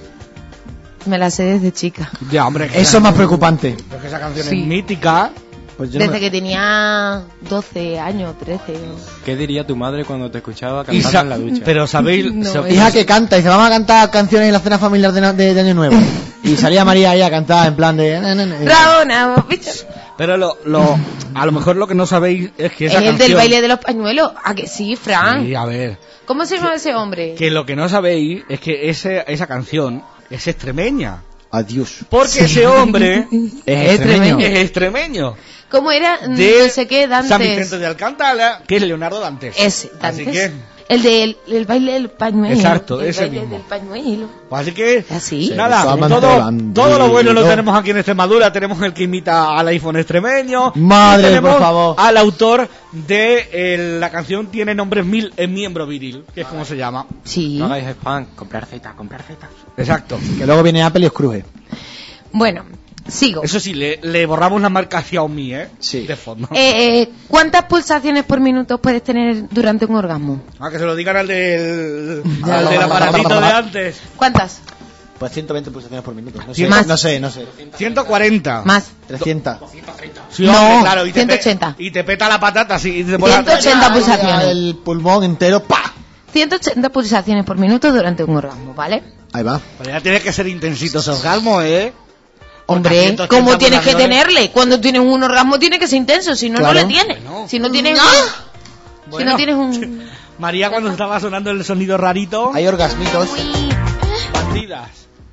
Me la sé desde chica. Ya, hombre. que Eso esa- es más preocupante. pero es que esa canción Sí. es mítica. Pues yo no Desde me- que tenía doce años, trece. ¿Qué diría tu madre cuando te escuchaba Y cantando sa- en la ducha? Pero sabéis... No, sa- es- Hija que canta, dice, vamos a cantar canciones en la cena familiar de, na- de- de Año Nuevo. Y salía María ahí a cantar en plan de... na, na, na. Rabona, bicho. Pero lo, lo, a lo mejor lo que no sabéis es que Es esa el canción... del baile de los pañuelos. ¿A que sí, Fran? Sí, a ver. ¿Cómo se llama ese hombre? Que lo que no sabéis es que ese, esa canción es extremeña. Adiós. Porque ese hombre Es extremeño. es extremeño. ¿Cómo era? De No sé qué, Dantes. San Vicente de Alcántara, que es Leonardo Dantes. Ese, Así Dantes. que... El del el baile del pañuelo. Exacto, el ese baile mismo. del pañuelo. Pues así que, ¿Así? nada, Se todo, llaman todo lo bueno lo bandido. tenemos aquí en Extremadura. Tenemos el que imita al iPhone extremeño. Madre, Y tenemos por favor. al autor de eh, la canción Tiene nombres mil en miembro viril, que es como se llama. Sí. No hagáis spam, comprar Z, comprar Z. Exacto. Que luego viene Apple y os cruje. Bueno, sigo. Eso sí, le, le borramos la marca Xiaomi, ¿eh? Sí. De fondo. Eh, eh, ¿Cuántas pulsaciones por minuto puedes tener durante un orgasmo? Ah, que se lo digan al del, Ya, al del ya, aparatito ya, ya, de ya. antes. ¿Cuántas? Pues ciento veinte pulsaciones por minuto. No sé, Cien- Más. no sé, no sé. ciento cuarenta. Más. trescientos. Sí, No, hombre, claro, y te pe- ciento ochenta. Y te peta la patata, sí. Y te pone- ciento ochenta Ay, pulsaciones. El pulmón entero, ¡pa! ciento ochenta pulsaciones por minuto durante un orgasmo, ¿vale? Ahí va. Pero ya tiene que ser intensito ese orgasmo, ¿eh? Hombre, ciento ochenta ¿cómo tienes que pulsaciones. tenerle? Cuando tienes un orgasmo tiene que ser intenso, si no, Claro. no le tienes. Si no tienes un... Si Bueno. no tienes un... María, cuando estaba sonando el sonido rarito, Hay orgasmitos. bandidas.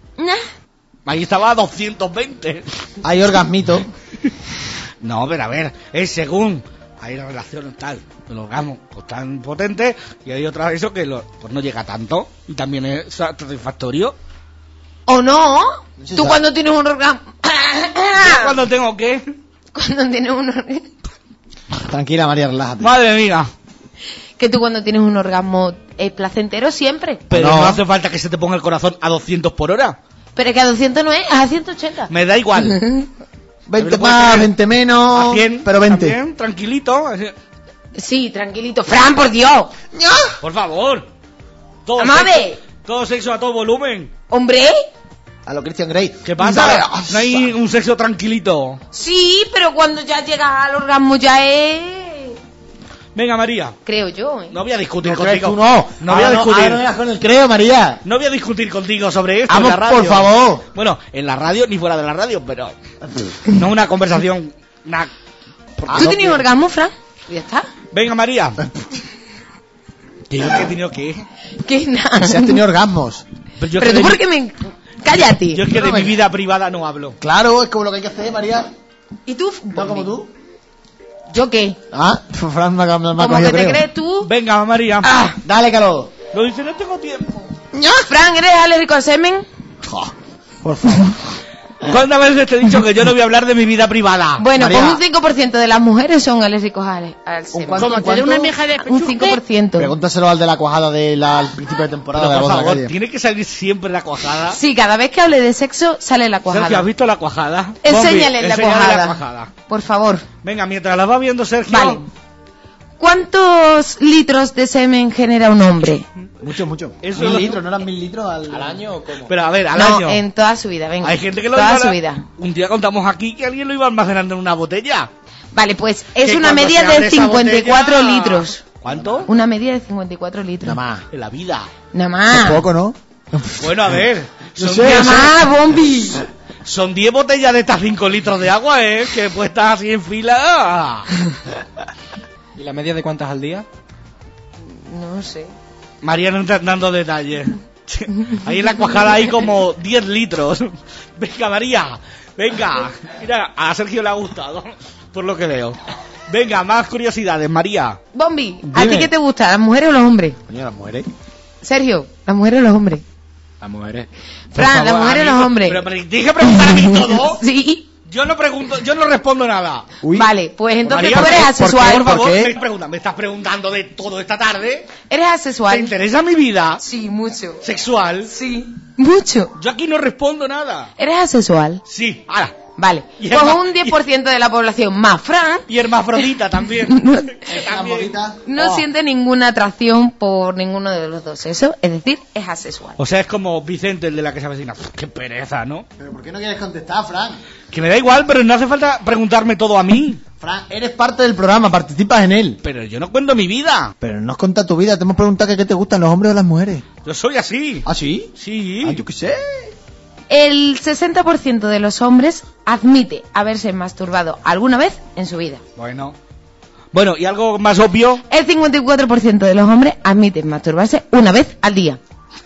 Ahí estaba a doscientos veinte. Hay orgasmitos. No, pero a ver, es según hay relaciones tal, el orgasmo pues, tan potente, y hay otra eso que lo, pues no llega tanto, y también es satisfactorio. ¿O no? No se Tú sabe. cuando tienes un orgasmo... ¿Yo cuando tengo qué? Cuando tienes un orgasmo... Tranquila, María, relájate. Madre mía. Que tú cuando tienes un orgasmo es placentero siempre. Pero no. No. hace falta que se te ponga el corazón a doscientos por hora. Pero es que a doscientos no es, es a ciento ochenta. Me da igual. veinte puedes más, creer. veinte menos, A cien, pero veinte. también, tranquilito. así. Sí, tranquilito. Fran, por Dios. Por favor. Todo Vamos a sexo, ver. todo sexo a todo volumen. Hombre, A lo Christian Grey. ¿Qué pasa? No hay un sexo tranquilito. sí, pero cuando ya llegas al orgasmo ya es... Venga, María. Creo yo, ¿eh? No voy a discutir ¿No crees contigo. tú no? No voy a Ahora discutir. ahora no vengas con el creo, María. No voy a discutir contigo sobre esto Vamos, en la radio. por favor. Bueno, en la radio ni fuera de la radio, pero no una conversación. Una... ¿Tú tenías orgasmo, Fran? Ya está. Venga, María. Que yo que he tenido que... Que nada. Si has tenido orgasmos. Pero, yo Pero que tú de por qué mi- me... Cállate. Yo es que de mi vida privada no hablo. Claro, es como lo que hay que hacer, María. ¿Y tú? No como tú. ¿Yo qué? Ah, Fran me ha, me ha ¿Cómo cogido, que te creo. crees tú? Venga, María. Ah, Dale, calor. Lo dice, no tengo tiempo. Fran, ¿eres alérgico al semen? Por favor. ¿Cuántas veces te he dicho que yo no voy a hablar de mi vida privada? Bueno, María. pues un cinco por ciento de las mujeres son alérgicos al, al semen. cuánto, ¿Cómo? un cuánto? ¿Tú eres una vieja de un cinco por ciento. Pregúntaselo al de la cuajada de la, al principio de temporada Pero, de la por voz de la favor, calle. tiene que salir siempre la cuajada. Sí, cada vez que hable de sexo sale la cuajada. Sergio, ¿has visto la cuajada? Enséñale Bombi, la enséñale cuajada. la cuajada. Por favor. Venga, mientras la va viendo Sergio. Vale. ¿Cuántos litros de semen genera un hombre? Mucho, mucho. Eso Mil lo- litros, ¿no eran mil litros al, ¿Al año o cómo? Pero a ver, al no, año. en toda su vida, venga. Hay gente que lo Toda iba a- su vida. Un día contamos aquí que alguien lo iba almacenando en una botella. Vale, pues es Que una cuando media se abre de esa cincuenta y cuatro botella- litros. ¿Cuánto? Una media de cincuenta y cuatro litros. Nada más. En la vida. Nada más. Poco, ¿no? Bueno, a ver. No Son sé, diez- Nada más, Bombi. Son diez botellas de estas cinco litros de agua, ¿eh? Que puestas así en fila. ¿Y la media de cuántas al día? No sé. María no está dando detalles. Ahí en la cuajada hay como diez litros. Venga, María. Venga. Mira, a Sergio le ha gustado. Por lo que veo. Venga, más curiosidades, María. Bombi, ¿a Dime. ti qué te gusta? ¿Las mujeres o los hombres? Coño, las mujeres. Sergio, ¿las mujeres o los hombres? Las mujeres. Fran, ¿las mujeres o los amigo, hombres? Pero, pero tienes que preguntar a mí todo. Sí. Yo no pregunto, yo no respondo nada. Uy. Vale, pues entonces María, tú eres ¿por qué? asexual. Por favor, ¿Por qué? me, pregunta, me estás preguntando de todo esta tarde. ¿Eres ¿Te asexual? interesa mi vida Sí, mucho. sexual? Sí. Mucho. Yo aquí no respondo nada. ¿Eres asexual? Sí, ahora. Vale. Y Pues herma- un diez por ciento de la población más Fran Y hermafrodita también. no, Que también. no Oh. siente ninguna atracción por ninguno de los dos. Eso, es decir, es asexual. O sea, es como Vicente, el de la que se avecina. Pff, qué pereza, ¿no? ¿Pero por qué no quieres contestar, Fran? Que me da igual, pero no hace falta preguntarme todo a mí. Fran, eres parte del programa, participas en él. Pero yo no cuento mi vida. Pero no has contado tu vida, te hemos preguntado que qué te gustan, los hombres o las mujeres. Yo soy así. ¿Ah, sí? Sí. Ah, yo qué sé. El sesenta por ciento de los hombres admite haberse masturbado alguna vez en su vida. Bueno. Bueno, y algo más obvio. El cincuenta y cuatro por ciento de los hombres admiten masturbarse una vez al día.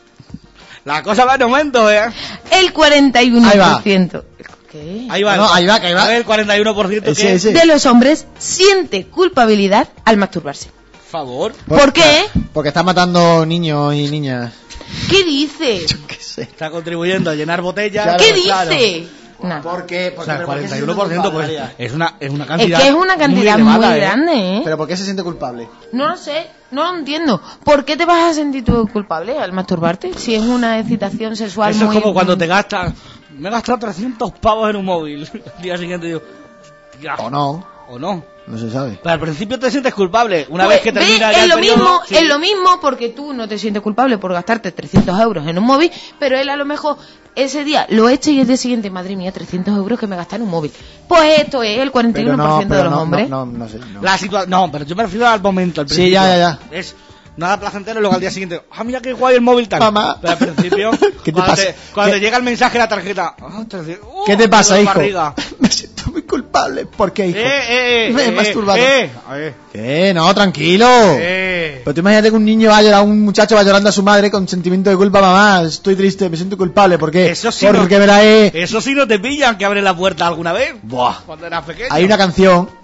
La cosa va en aumento, ¿eh? El cuarenta y uno por ciento ¿Qué? Ahí va. No, ahí va, que ahí va. A ver, el cuarenta y uno por ciento Ese, que ese. de los hombres siente culpabilidad al masturbarse. Por favor. ¿Por qué? Porque está matando niños y niñas. ¿Qué dice? ¿Qué sé? Está contribuyendo a llenar botellas. Claro, ¿Qué claro. dice? Nah. ¿Por qué? O sea, el cuarenta y uno por ciento pues, es una, es una Es cantidad que es una cantidad muy, elevada, ¿eh? grande, ¿eh? ¿Pero por qué se siente culpable? No lo sé, no lo entiendo. ¿Por qué te vas a sentir tú culpable al masturbarte? Si es una excitación sexual Eso muy... es como cuando te gastas... Me he gastado trescientos pavos en un móvil. El día siguiente digo... "Ya". ¿O no? ¿O no? No se sabe. Pero al principio te sientes culpable. Una Pues, vez que ve, termina ya es el lo periodo, mismo, sí. es lo mismo porque tú no te sientes culpable por gastarte trescientos euros en un móvil, pero él a lo mejor ese día lo echa y el día siguiente, madre mía, trescientos euros que me gasté en un móvil. Pues esto es el cuarenta y uno por ciento Pero de los no, hombres. No, no, no sé. No. La situa- no, pero yo me refiero al momento, al Sí, principio. ya, ya, ya. Es nada placentero y luego al día siguiente, ah, mira qué guay el móvil tal. Mamá. Pero al principio, ¿Qué te cuando, pasa? te, cuando ¿Qué- te llega el mensaje de la tarjeta, ah, trescientos, uh, ¿Qué te pasa, dolor de hijo? barriga. Me siento muy culpable. ¿Por qué, hijo? Eh, eh, eh, Me he eh, masturbado. eh, a ver, ¿Qué? No, tranquilo. eh. Pero tú imagínate que un niño va a llorar, un muchacho va llorando a su madre con sentimiento de culpa, mamá, estoy triste, me siento culpable. ¿Por qué? Eso sí Porque no- me la he... Eso sí no te pillan que abre la puerta alguna vez. Buah. Cuando eras pequeño. Hay una canción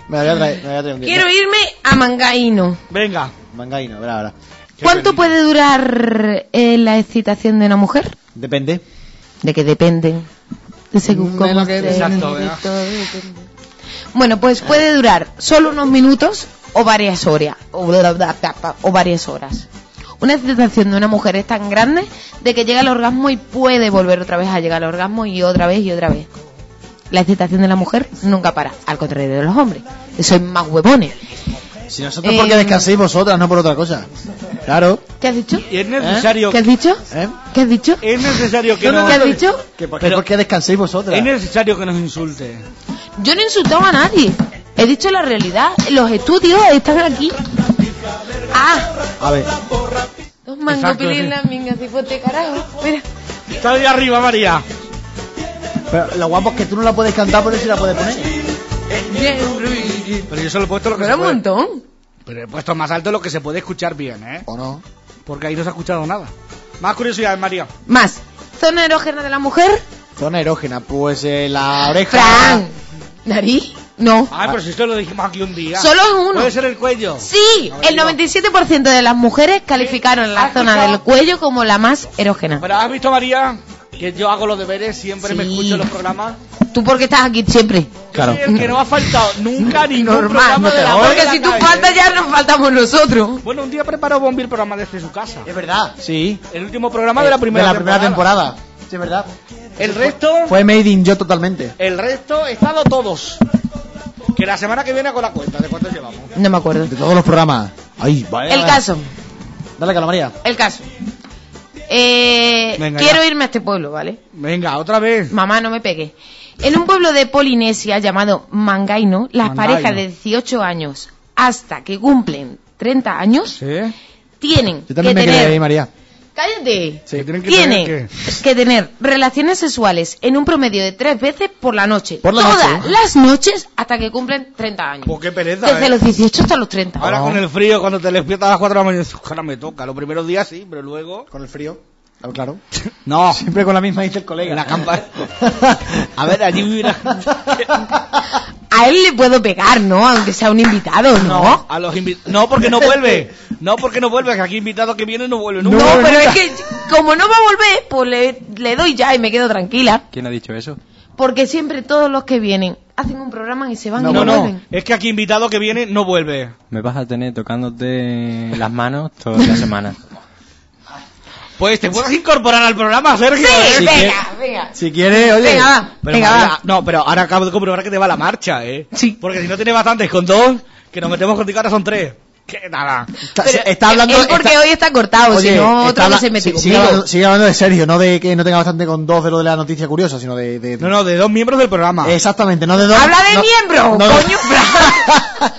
Me voy a traer, me voy a traer un día. Quiero irme a Mangaíno. Venga. Mangaíno, verá, verá. ¿Cuánto puede durar eh, la excitación de una mujer? Depende. ¿De qué depende? De según Mm, cómo de lo que- esté, Exacto, de venga. todo depende. Bueno, pues puede durar solo unos minutos o varias horas. O, bla, bla, bla, bla, o varias horas. Una excitación de una mujer es tan grande de que llega al orgasmo y puede volver otra vez a llegar al orgasmo y otra vez y otra vez. La excitación de la mujer nunca para, al contrario de los hombres, que sois más huevones. Si nosotros porque Eh, descanséis vosotras, no por otra cosa. Claro. ¿Qué has dicho? Y es necesario... ¿Qué has dicho? ¿Eh? ¿Qué has dicho? Es necesario que ¿Qué nos... has dicho? Que porque, Pero- porque descanséis vosotras. Es necesario que nos insulte. Yo no he insultado a nadie. He dicho la realidad. Los estudios están aquí. Ah, A ver. dos mangos Exacto, pilín sí. las mingas y fuerte carajo. Mira. Está ahí arriba, María. Pero lo guapo es que tú no la puedes cantar, pero sí la puedes poner. Pero yo solo he puesto lo que Pero se un puede. montón. Pero he puesto más alto lo que se puede escuchar bien, ¿eh? ¿O no? Porque ahí no se ha escuchado nada. Más curiosidades, María. Más. Zona erógena de la mujer. Zona erógena, pues eh, la oreja. Fran. ¿Nariz? No. Ay, pero si esto lo dijimos aquí un día. Solo en uno. Puede ser el cuello. Sí, el noventa y siete por ciento de las mujeres calificaron la ¿Has zona escuchado? del cuello como la más erógena. Pero has visto, María, que yo hago los deberes, siempre me Sí. escucho en los programas. Tú porque estás aquí siempre. Claro. Soy el que no ha faltado nunca ningún Normal. programa de la voz Porque de la si tú calle. faltas ya nos faltamos nosotros. Bueno, un día preparó Bombi el programa desde su casa. Es verdad. Sí. El último programa de la Eh, primera de la primera temporada. Sí, es verdad. El resto, Fue made in yo totalmente. el resto, he estado todos. Que la semana que viene con la cuenta de cuántos llevamos. No me acuerdo. De todos los programas. Ay, vaya. El caso, Dale, Carla María. el caso. Eh, Venga, quiero ya. irme a este pueblo, ¿vale? Venga, otra vez. Mamá, no me pegue. En un pueblo de Polinesia llamado Mangaino, las Mangaino. parejas de dieciocho años hasta que cumplen treinta años ¿Sí? tienen Yo también que me quedé tener... ahí, María. ¡Cállate! Sí, tienen que Tienen tener que tener relaciones sexuales en un promedio de tres veces por la noche. Por la Todas noche. las noches hasta que cumplen treinta años. Pues qué pereza, Desde ¿eh? los dieciocho hasta los treinta. Ahora con el frío, cuando te despiertas a las cuatro de la mañana, ahora me toca. Los primeros días sí, pero luego... Con el frío. Ah, claro. No. Siempre con la misma dice el colega. En la campana. A ver, allí mira. A él le puedo pegar, ¿no? Aunque sea un invitado, ¿no? No, a los invi- no, porque no vuelve. No, porque no vuelve. Que aquí invitado que viene no vuelve nunca. No, pero es que como no va a volver, pues le, le doy ya y me quedo tranquila. ¿Quién ha dicho eso? Porque siempre todos los que vienen hacen un programa y se van No, y no, no, no. vuelven. Es que aquí invitado que viene no vuelve. Me vas a tener tocándote las manos toda la semana. Pues te puedes incorporar al programa, Sergio. Sí, ¿eh? Si venga, quiere- venga. Si quiere, oye. Venga, va, Pero venga, María, va. no, pero ahora acabo de comprobar que te va la marcha, ¿eh? Sí. Porque si no tienes bastantes con dos, que nos metemos contigo ahora son tres. Que nada. Está, Pero está hablando. es porque está- hoy está cortado, Oye, si no está otro que habla- se mete sí, sigue, conmigo. hablando, sigue hablando de Sergio, no de que no tenga bastante con dos de lo de la noticia curiosa, sino de. de- No, no, de dos miembros del programa. Exactamente, no de dos. ¡Habla de no- miembro! no- ¡Coño, Fran!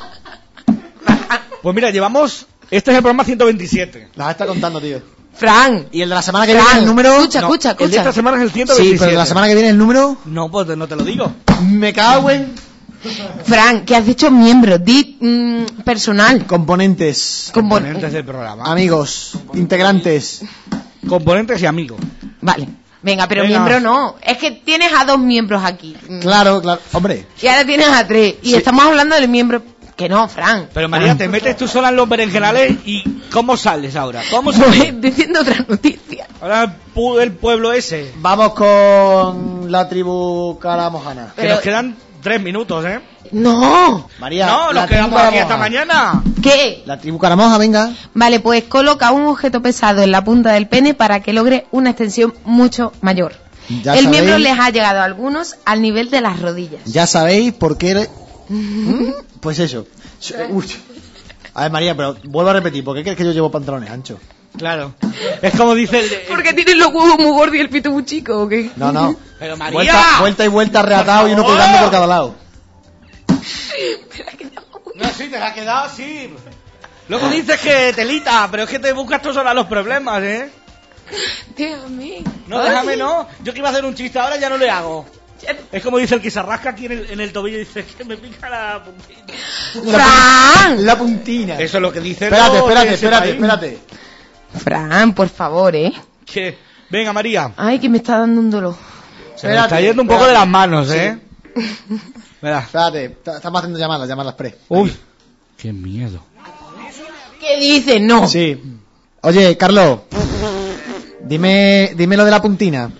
Pues mira, llevamos... Este es el programa ciento veintisiete. Las está contando, tío. Fran, Y el de la semana que Fran, viene, el número. escucha, No, escucha, El de escucha. esta semana es el ciento Sí, veintisiete. pero el de la semana que viene, el número. No, pues no te lo digo. Me cago en. Fran, ¿qué has dicho miembro? Di mm, personal. Componentes. Con bon- Componentes del programa. Amigos. Integrantes. Componentes y amigos. Vale. Venga, pero Venga. miembro no. Es que tienes a dos miembros aquí. Mm. Claro, claro. Hombre. Y ahora tienes a tres. Y Sí. estamos hablando del miembro. Que no, Fran. Pero María, te metes tú sola en los berenjenales y ¿cómo sales ahora? ¿Cómo sales? Pues, diciendo otra noticia. Ahora el, pu- el pueblo ese. Vamos con la tribu Caramojana. Que Pero- nos quedan tres minutos, ¿eh? No. María. No, la nos tribu quedamos aquí hasta Caramoja. mañana. ¿Qué? La tribu Caramoja, venga. Vale, pues coloca un objeto pesado en la punta del pene para que logre una extensión mucho mayor. Ya El sabéis- miembro les ha llegado a algunos al nivel de las rodillas. Ya sabéis por qué. ¿Mm? Pues eso. Uy. A ver, María, pero vuelvo a repetir. ¿Por qué crees que yo llevo pantalones anchos? Claro. Es como dice el... el- ¿Porque tienes los huevos muy gordos y el pito muy chico o qué? No, no. Pero María. Vuelta, vuelta y vuelta reatado y uno favor. colgando por cada lado. No, sí, te la ha quedado así. Luego dices que telita, pero es que te buscas tú sola los problemas, ¿eh? Déjame. No, déjame, no. Yo que iba a hacer un chiste ahora ya no le hago. Es como dice el que se rasca aquí en el, en el tobillo y dice que me pica la puntita. ¡Fran! La puntina. Eso es lo que dice. Espérate, los espérate, de ese espérate, país. espérate. Fran, por favor, ¿eh? ¿Qué? Venga, María. Ay, que me está dando un dolor. Se me está yendo un poco de las manos, ¿eh? Verá. Espérate, t- estamos haciendo llamadas, llamadas pre. Uy, qué miedo. ¿Qué dices? No. Sí. Oye, Carlos, dime, dime lo de la puntina.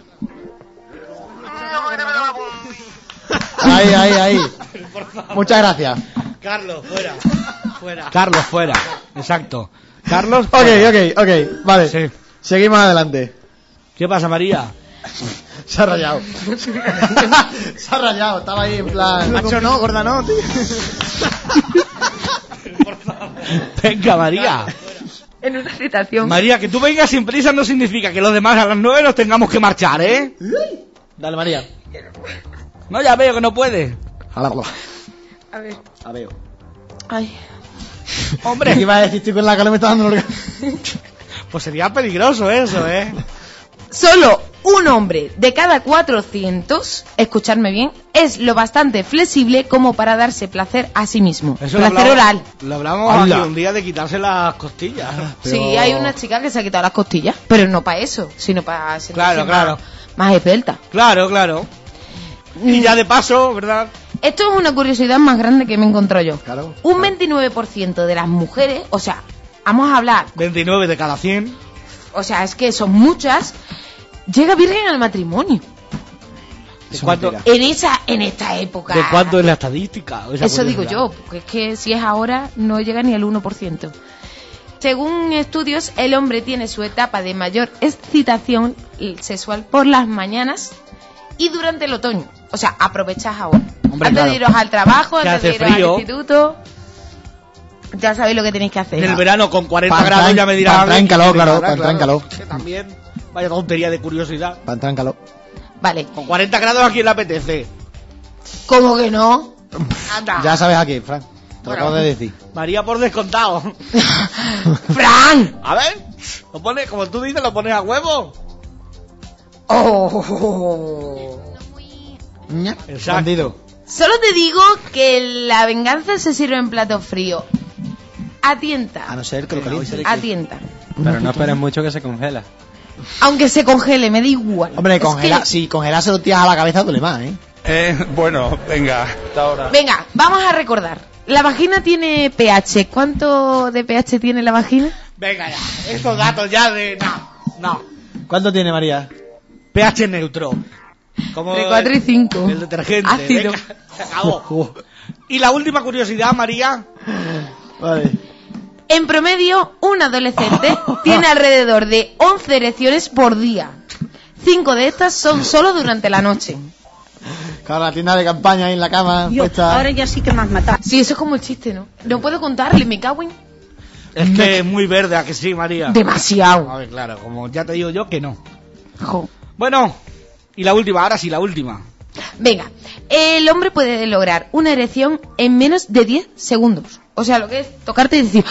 Ahí, ahí, ahí. Muchas gracias. Carlos, fuera. Fuera. Carlos, fuera. Exacto. Carlos, Ok, fuera. ok, ok. Vale. Sí. Seguimos adelante. ¿Qué pasa, María? Se ha rayado. Se ha rayado. Estaba ahí en plan. Macho, no, gorda, no, tío. Venga, María. En una citación. María, que tú vengas sin prisa no significa que los demás a las nueve nos tengamos que marchar, ¿eh? Dale, María. No, ya veo que no puede. Habla, A ver. A ver. Ay. Hombre. ¿Qué iba a decir? Estoy con la cara, me está dando el... Pues sería peligroso eso, ¿eh? Solo un hombre de cada cuatrocientos, escuchadme bien, es lo bastante flexible como para darse placer a sí mismo. Eso lo placer hablamos- oral. Lo hablamos Anda. aquí un día de quitarse las costillas. Pero- Sí, hay una chica que se ha quitado las costillas, pero no para eso, sino para sentirse Claro, más, claro. más esbelta. Claro, claro. Y ya de paso, ¿verdad? Esto es una curiosidad más grande que me encontró yo. Claro. Un veintinueve por ciento de las mujeres, o sea, vamos a hablar, veintinueve de cada cien. o sea, es que son muchas, llega virgen al matrimonio. ¿De cuánto, En esa, en esta época. ¿De cuánto es la estadística? Esa Eso digo curiosidad. yo, porque es que si es ahora no llega ni al uno por ciento. Según estudios, el hombre tiene su etapa de mayor excitación sexual por las mañanas y durante el otoño. O sea, aprovechás ahora. Hombre, antes claro. de iros al trabajo, Que antes de hace iros frío. al instituto, ya sabéis lo que tenéis que hacer. En el verano con cuarenta Pa' entrar grados en- ya me dirán. pa' entrar en calor, claro, Ahora, pa' entrar en calor. Que también, vaya tontería de curiosidad. Para entrar en calor. Vale. Con cuarenta grados a quién le apetece. ¿Cómo que no? Anda. Ya sabes aquí, Frank. Te lo Bueno. acabo de decir. María por descontado. ¡Fran! A ver, lo pone, como tú dices, lo pones a huevo. Oh. Exacto. Bandido. Solo te digo que la venganza se sirve en plato frío. Atienta. A no ser que lo caliente. Atienta. Pero no esperes mucho que se congela. Aunque se congele, me da igual. Hombre, Es congela, que- si congelarse los tías a la cabeza duele más, ¿eh? Eh, bueno, venga, hasta ahora. Venga, vamos a recordar. La vagina tiene pH. ¿Cuánto de pH tiene la vagina? Venga ya, estos datos ya de... No, no. ¿Cuánto tiene María? pH neutro. Como De cuatro y cinco. El detergente. Ácido. Venga, se acabó. Y la última curiosidad, María. Vale. En promedio, un adolescente tiene alrededor de once erecciones por día. Cinco de estas son solo durante la noche. Claro, la tienda de campaña ahí en la cama. Dios, puesta. ahora ya sí que me has matado. Sí, eso es como el chiste, ¿no? No puedo contarle, me cago en... Es que es muy verde, ¿a que sí, María? Demasiado. A ver, claro, como ya te digo yo que no. Jo. Bueno, y la última, ahora sí, la última. Venga, el hombre puede lograr una erección en menos de diez segundos. O sea, lo que es tocarte y decir...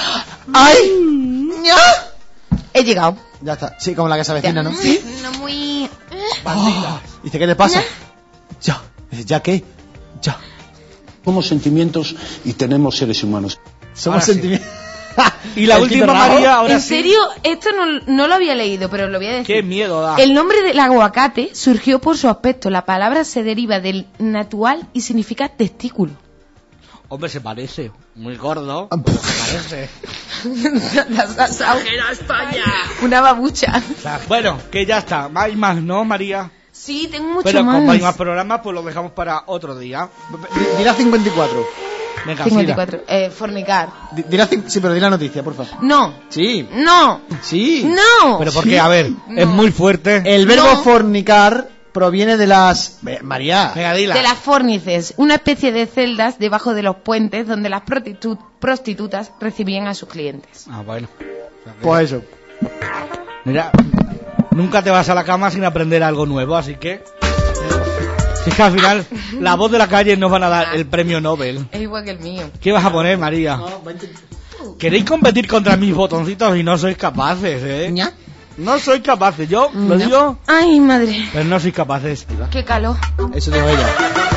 ¡Ay! ¡Ya! He llegado. Ya está. Sí, como la que se avecina, ¿no? Sí. No muy... Oh, dice, ¿qué te pasa? Ya. Dice, ¿ya qué? Ya. Somos sentimientos y tenemos seres humanos. Somos Ahora sí. sentimientos. Y la El última, Tito Rabo. María, ahora ¿En sí. serio? Esto no, no lo había leído, pero lo voy a decir. Qué miedo da. El nombre del aguacate surgió por su aspecto. La palabra se deriva del natural y significa testículo. Hombre, se parece. Muy gordo. Se parece. Las has asado. Una babucha. O sea, bueno, que ya está. Hay más, ¿no, María? Sí, tengo mucho Pero más. como hay más programas, pues lo dejamos para otro día. Dirá cincuenta y cuatro. Venga, cincuenta y Sira. cuatro. Eh, fornicar. Di- Dirá cin- sí, pero di la noticia, por favor. No. Sí. No. Sí. No. Pero porque, a ver, es muy fuerte. El verbo No. fornicar proviene de las... Ve, María. Venga, dila. De las fórnices, una especie de celdas debajo de los puentes donde las prostitu- prostitutas recibían a sus clientes. Ah, bueno. Pues eso. Mira, nunca te vas a la cama sin aprender algo nuevo, así que... Si es que al final, la voz de la calle nos van a dar el premio Nobel. Es igual que el mío. ¿Qué vas a poner, María? Queréis competir contra mis botoncitos y no sois capaces, ¿eh? ¿Ya? No sois capaces, yo lo No. digo, Ay, madre. pero no sois capaces. Qué calor. Eso dijo ella.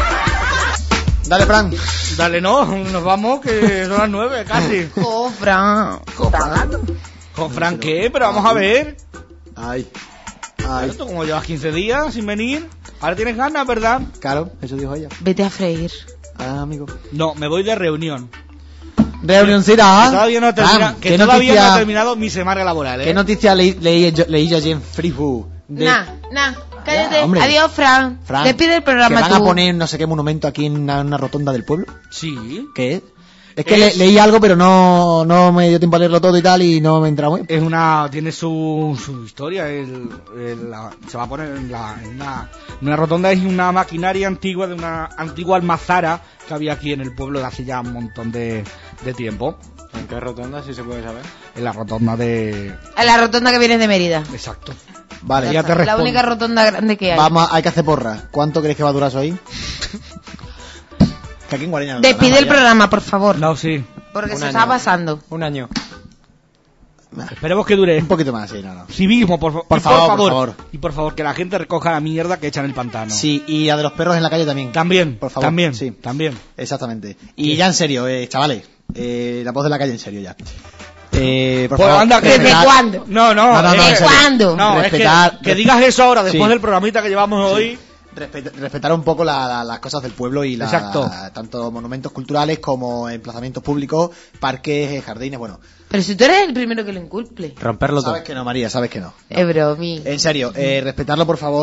Dale, Fran. Dale, no, nos vamos, que son las nueve casi. Oh, Fran. ¿Con Fran qué? Pero vamos a ver. Ay. Ay. ¿Esto como llevas quince días sin venir? Ahora tienes ganas, ¿verdad? Claro, eso dijo ella. Vete a freír. Ah, amigo. No, me voy de reunión. Reunioncita. Que todavía no ha, termina, Ah, que ¿qué todavía noticia- no ha terminado mi semana laboral, ¿eh? ¿Qué noticia leí, leí, yo, leí yo allí en Facebook? De- Nah, nah, cállate. Ya, hombre. Adiós, Fran. Fran, Despide el programa que van tú. a poner no sé qué monumento aquí en una, una rotonda del pueblo. Sí. ¿Qué es? Es que Es- le- leí algo, pero no, no me dio tiempo a leerlo todo y tal, y no me he entrado muy. Es una... Tiene su, su historia. El, el- la- se va a poner en, la, en una, en una rotonda. Es una maquinaria antigua de una antigua almazara que había aquí en el pueblo de hace ya un montón de, de tiempo. ¿En qué rotonda, si se puede saber? En la rotonda de... A la rotonda que viene de Mérida. Exacto. Vale, Ya ya está, te la respondo. única rotonda grande que hay. Vamos, a- hay que hacer porra. ¿Cuánto crees que va a durar eso ahí? Que aquí en Guareña no Despide dura el nada, programa, por favor. No, sí. Porque Un se año. está pasando. Un año. Esperemos que dure. Un poquito más, sí, no, no. Civismo, por, fa- Por y favor, por favor. Y por favor, que la gente recoja la mierda que echan en el pantano. Sí, y a de los perros en la calle también. También, Por favor. también, Sí, también. exactamente. Y ya en serio, eh, chavales. Eh, la voz de la calle en serio ya. Eh, por Pues favor, anda, que- ¿Desde respetar- cuándo? No, no, No, no, no, es en que- serio. ¿Cuándo? No, es que, Respetar- que digas eso ahora, después Sí. del programita que llevamos hoy. Respet- respetar un poco la- la- las cosas del pueblo y la, Exacto. tanto monumentos culturales como emplazamientos públicos, parques, eh, jardines, bueno. Pero si tú eres el primero que lo incumple. Romperlo todo. Sabes que no, María, sabes que no. Es bromi. En serio, eh, respetarlo por favor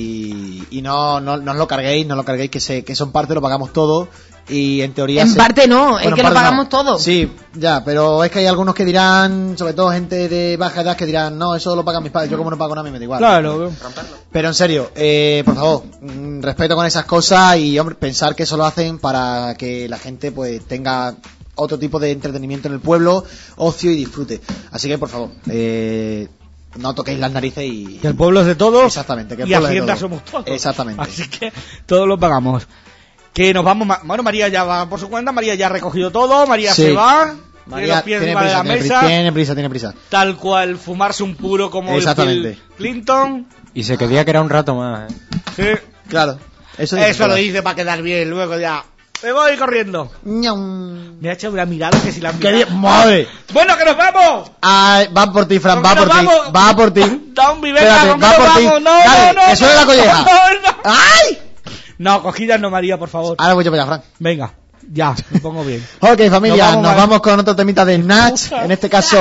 y, y no, no, no os lo carguéis, no lo carguéis, que, se, que son parte, lo pagamos todo y en teoría... En se- parte no, Bueno, es en que lo parte no. pagamos todo. Sí, ya, pero es que hay algunos que dirán, sobre todo gente de baja edad, que dirán, no, eso lo pagan mis padres, yo como no pago nada, me da igual. Claro. Pero en serio, eh, por favor, mm, respeto con esas cosas y, hombre, pensar que eso lo hacen para que la gente pues tenga otro tipo de entretenimiento en el pueblo, ocio y disfrute. Así que, por favor, eh, no toquéis las narices y... Que el pueblo es de todos. Exactamente, que el y pueblo es de Hacienda todos. somos todos. Exactamente. Así que todos lo pagamos. Que nos vamos... ma- Bueno, María ya va por su cuenta, María ya ha recogido todo, María Sí. se va... tiene María los pies tiene encima de prisa, la tiene, mesa, prisa, tiene prisa, tiene prisa. tal cual fumarse un puro como el Exactamente. Bill Clinton. Y se quería que era un rato más, ¿eh? Sí. Claro. Eso, Eso, dice lo dice para quedar bien, luego ya... Me voy corriendo. Ñam. Me ha echado una mirada que si la han ¡Qué mirado. bien! ¡Madre! ¡Bueno, que nos vamos! Ay, va por ti, Fran, ¿Con va qué por nos ti. vamos? Va por ti. Downby, venga, Espérate, ¿con qué va nos por ti. vamos? No, Dale, no, no, que suene la no, colleja. no, no. ¡Ay! No, cogillas no, María, por favor. Ahora voy yo para allá, Fran. Venga, ya, me pongo bien. Ok, familia, Nos nos vamos, vamos, Mar- con otro temita de Natch. En este caso,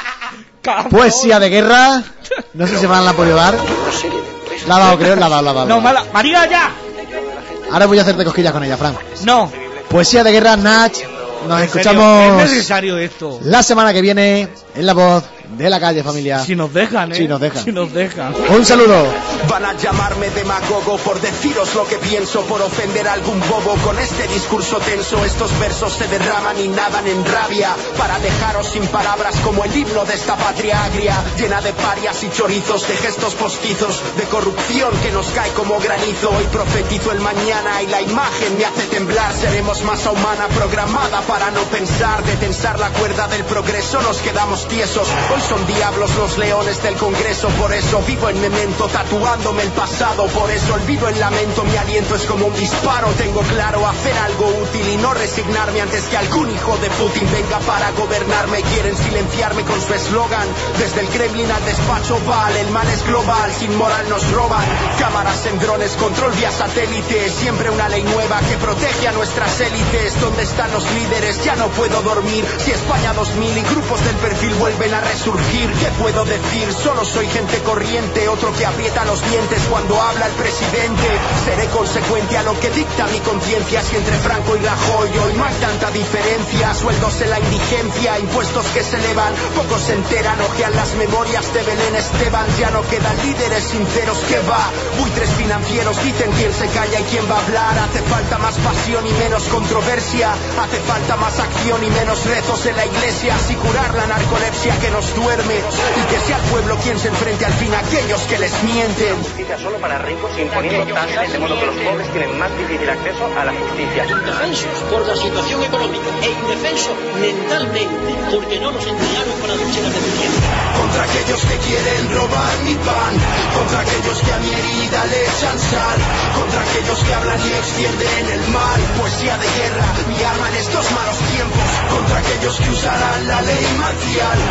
poesía de guerra. No sé si me la han podido dar. La ha dado, creo, la ha dado, la ha dado. No, mala. María, ya. Ahora voy a hacerte cosquillas con ella, Fran. No. Poesía de guerra, Natch. Nos En serio, escuchamos Es necesario esto. la semana que viene en La Voz de la Calle, familia. Si nos dejan, ¿eh? Si nos dejan. Si nos dejan. Un saludo. Van a llamarme demagogo por deciros lo que pienso, por ofender a algún bobo con este discurso tenso. Estos versos se derraman y nadan en rabia para dejaros sin palabras como el himno de esta patria agria, llena de parias y chorizos, de gestos postizos, de corrupción que nos cae como granizo. Hoy profetizo el mañana y la imagen me hace temblar. Seremos masa humana programada para no pensar, de tensar la cuerda del progreso nos quedamos tiesos. Hoy son diablos los leones del Congreso, por eso vivo en memento, tatuándome el pasado, por eso olvido el lamento, mi aliento es como un disparo. Tengo claro hacer algo útil y no resignarme antes que algún hijo de Putin venga para gobernarme. Quieren silenciarme con su eslogan, desde el Kremlin al despacho Oval, el mal es global, sin moral nos roban. Cámaras en drones, control vía satélite, siempre una ley nueva que protege a nuestras élites. ¿Dónde están los líderes? Ya no puedo dormir. Si España dos mil y grupos del perfil vuelven a resurgir, ¿qué puedo decir? Solo soy gente corriente, otro que aprieta los dientes cuando habla el presidente. Seré consecuente a lo que dicta mi conciencia. Si entre Franco y Rajoy hoy no hay tanta diferencia, sueldos en la indigencia, impuestos que se elevan, pocos se enteran, ojean las memorias de Belén Esteban. Ya no quedan líderes sinceros, que va, buitres financieros dicen quién se calla y quién va a hablar. Hace falta más pasión y menos controversia, hace falta más acción y menos rezos en la iglesia. Así curar la narcolepsia que nos duerme y que sea el pueblo quien se enfrente al fin a aquellos que les mienten. Justicia solo para ricos, imponiendo tasas de modo que los pobres tienen más difícil acceso a la justicia. Indefensos por la situación económica e indefensos mentalmente porque no nos entrenaron para luchar a deficiencia. Contra aquellos que quieren robar mi pan, contra aquellos que a mi herida le echan sal, contra aquellos que hablan y extienden el mal. Poesía de guerra, mi arma en estos malos tiempos, contra aquellos que usarán la ley marcial, contra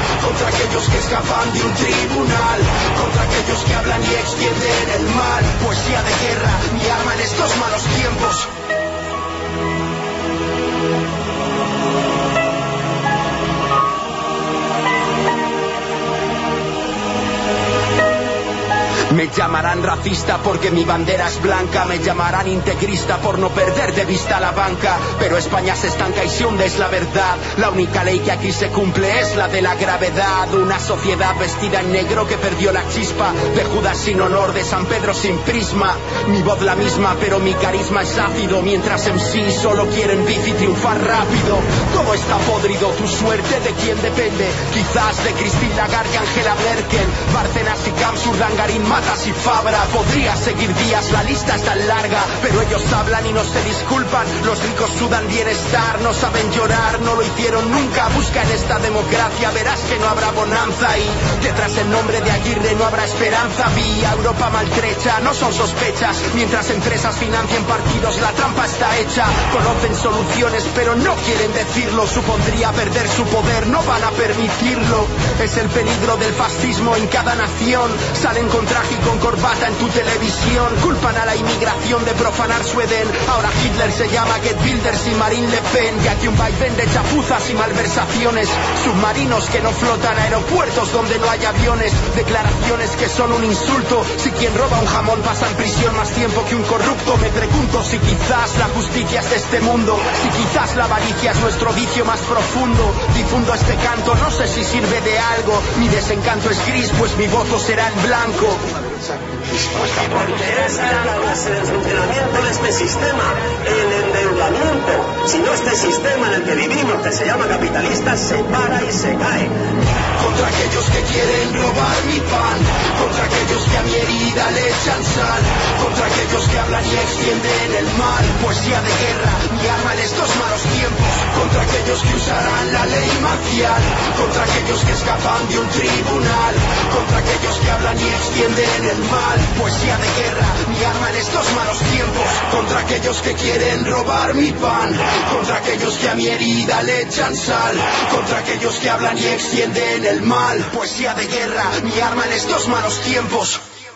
aquellos que escapan de un tribunal, contra aquellos que hablan y extienden el mal. Poesía de guerra, mi arma en estos malos tiempos. Me llamarán racista porque mi bandera es blanca, me llamarán integrista por no perder de vista la banca, pero España se estanca y se hunde, es la verdad. La única ley que aquí se cumple es la de la gravedad. Una sociedad vestida en negro que perdió la chispa, de Judas sin honor, de San Pedro sin prisma. Mi voz la misma, pero mi carisma es ácido, mientras en sí solo quieren bici triunfar rápido. Todo está podrido, tu suerte de quién depende. Quizás de Christine Lagarde y Angela Merkel, Bárcenas y Camps, Urdangarín, Matas y Fabra. Podría seguir días, la lista es tan larga, pero ellos hablan y no se disculpan. Los ricos sudan bienestar, no saben llorar, no lo hicieron nunca. Busca en esta democracia, verás que no habrá bonanza, y detrás el nombre de Aguirre no habrá esperanza. Vía Europa maltrecha, no son sospechas, mientras empresas financian partidos, la trampa está hecha. Conocen soluciones pero no quieren decirlo, supondría perder su poder, no van a permitirlo. Es el peligro del fascismo en cada nación, salen con traje y con corbata en tu televisión, culpan a la inmigración de profanar su Edén. Ahora Hitler se llama Get Wilders y Marine Le Pen, y aquí un vaivén de chapuzas y malversaciones, submarinos que no flotan, aeropuertos donde no hay aviones, declaraciones que son un insulto. Si quien roba un jamón pasa en prisión más tiempo que un corrupto, me pregunto si quizás la justicia es de este mundo, si quizás la avaricia es nuestro vicio más profundo. Difundo este canto, no sé si sirve de algo, mi desencanto es gris, pues mi voto será en blanco. Porque esa es la base del funcionamiento de este sistema, el endeudamiento. Si no, este sistema en el que vivimos, que se llama capitalista, se para y se cae. Contra aquellos que quieren robar mi pan, contra aquellos que a mi herida le echan sal, contra aquellos que hablan y extienden el mal. Poesía de guerra, mi arma en estos malos tiempos, contra aquellos que usarán la ley marcial, contra aquellos que escapan de un tribunal, contra aquellos que hablan y extienden el mal. Poesía de guerra, mi arma en estos malos tiempos, contra aquellos que quieren robar mi pan, contra aquellos que a mi herida le echan sal, contra aquellos que hablan y extienden el mal. Poesía de guerra, mi arma en estos malos tiempos.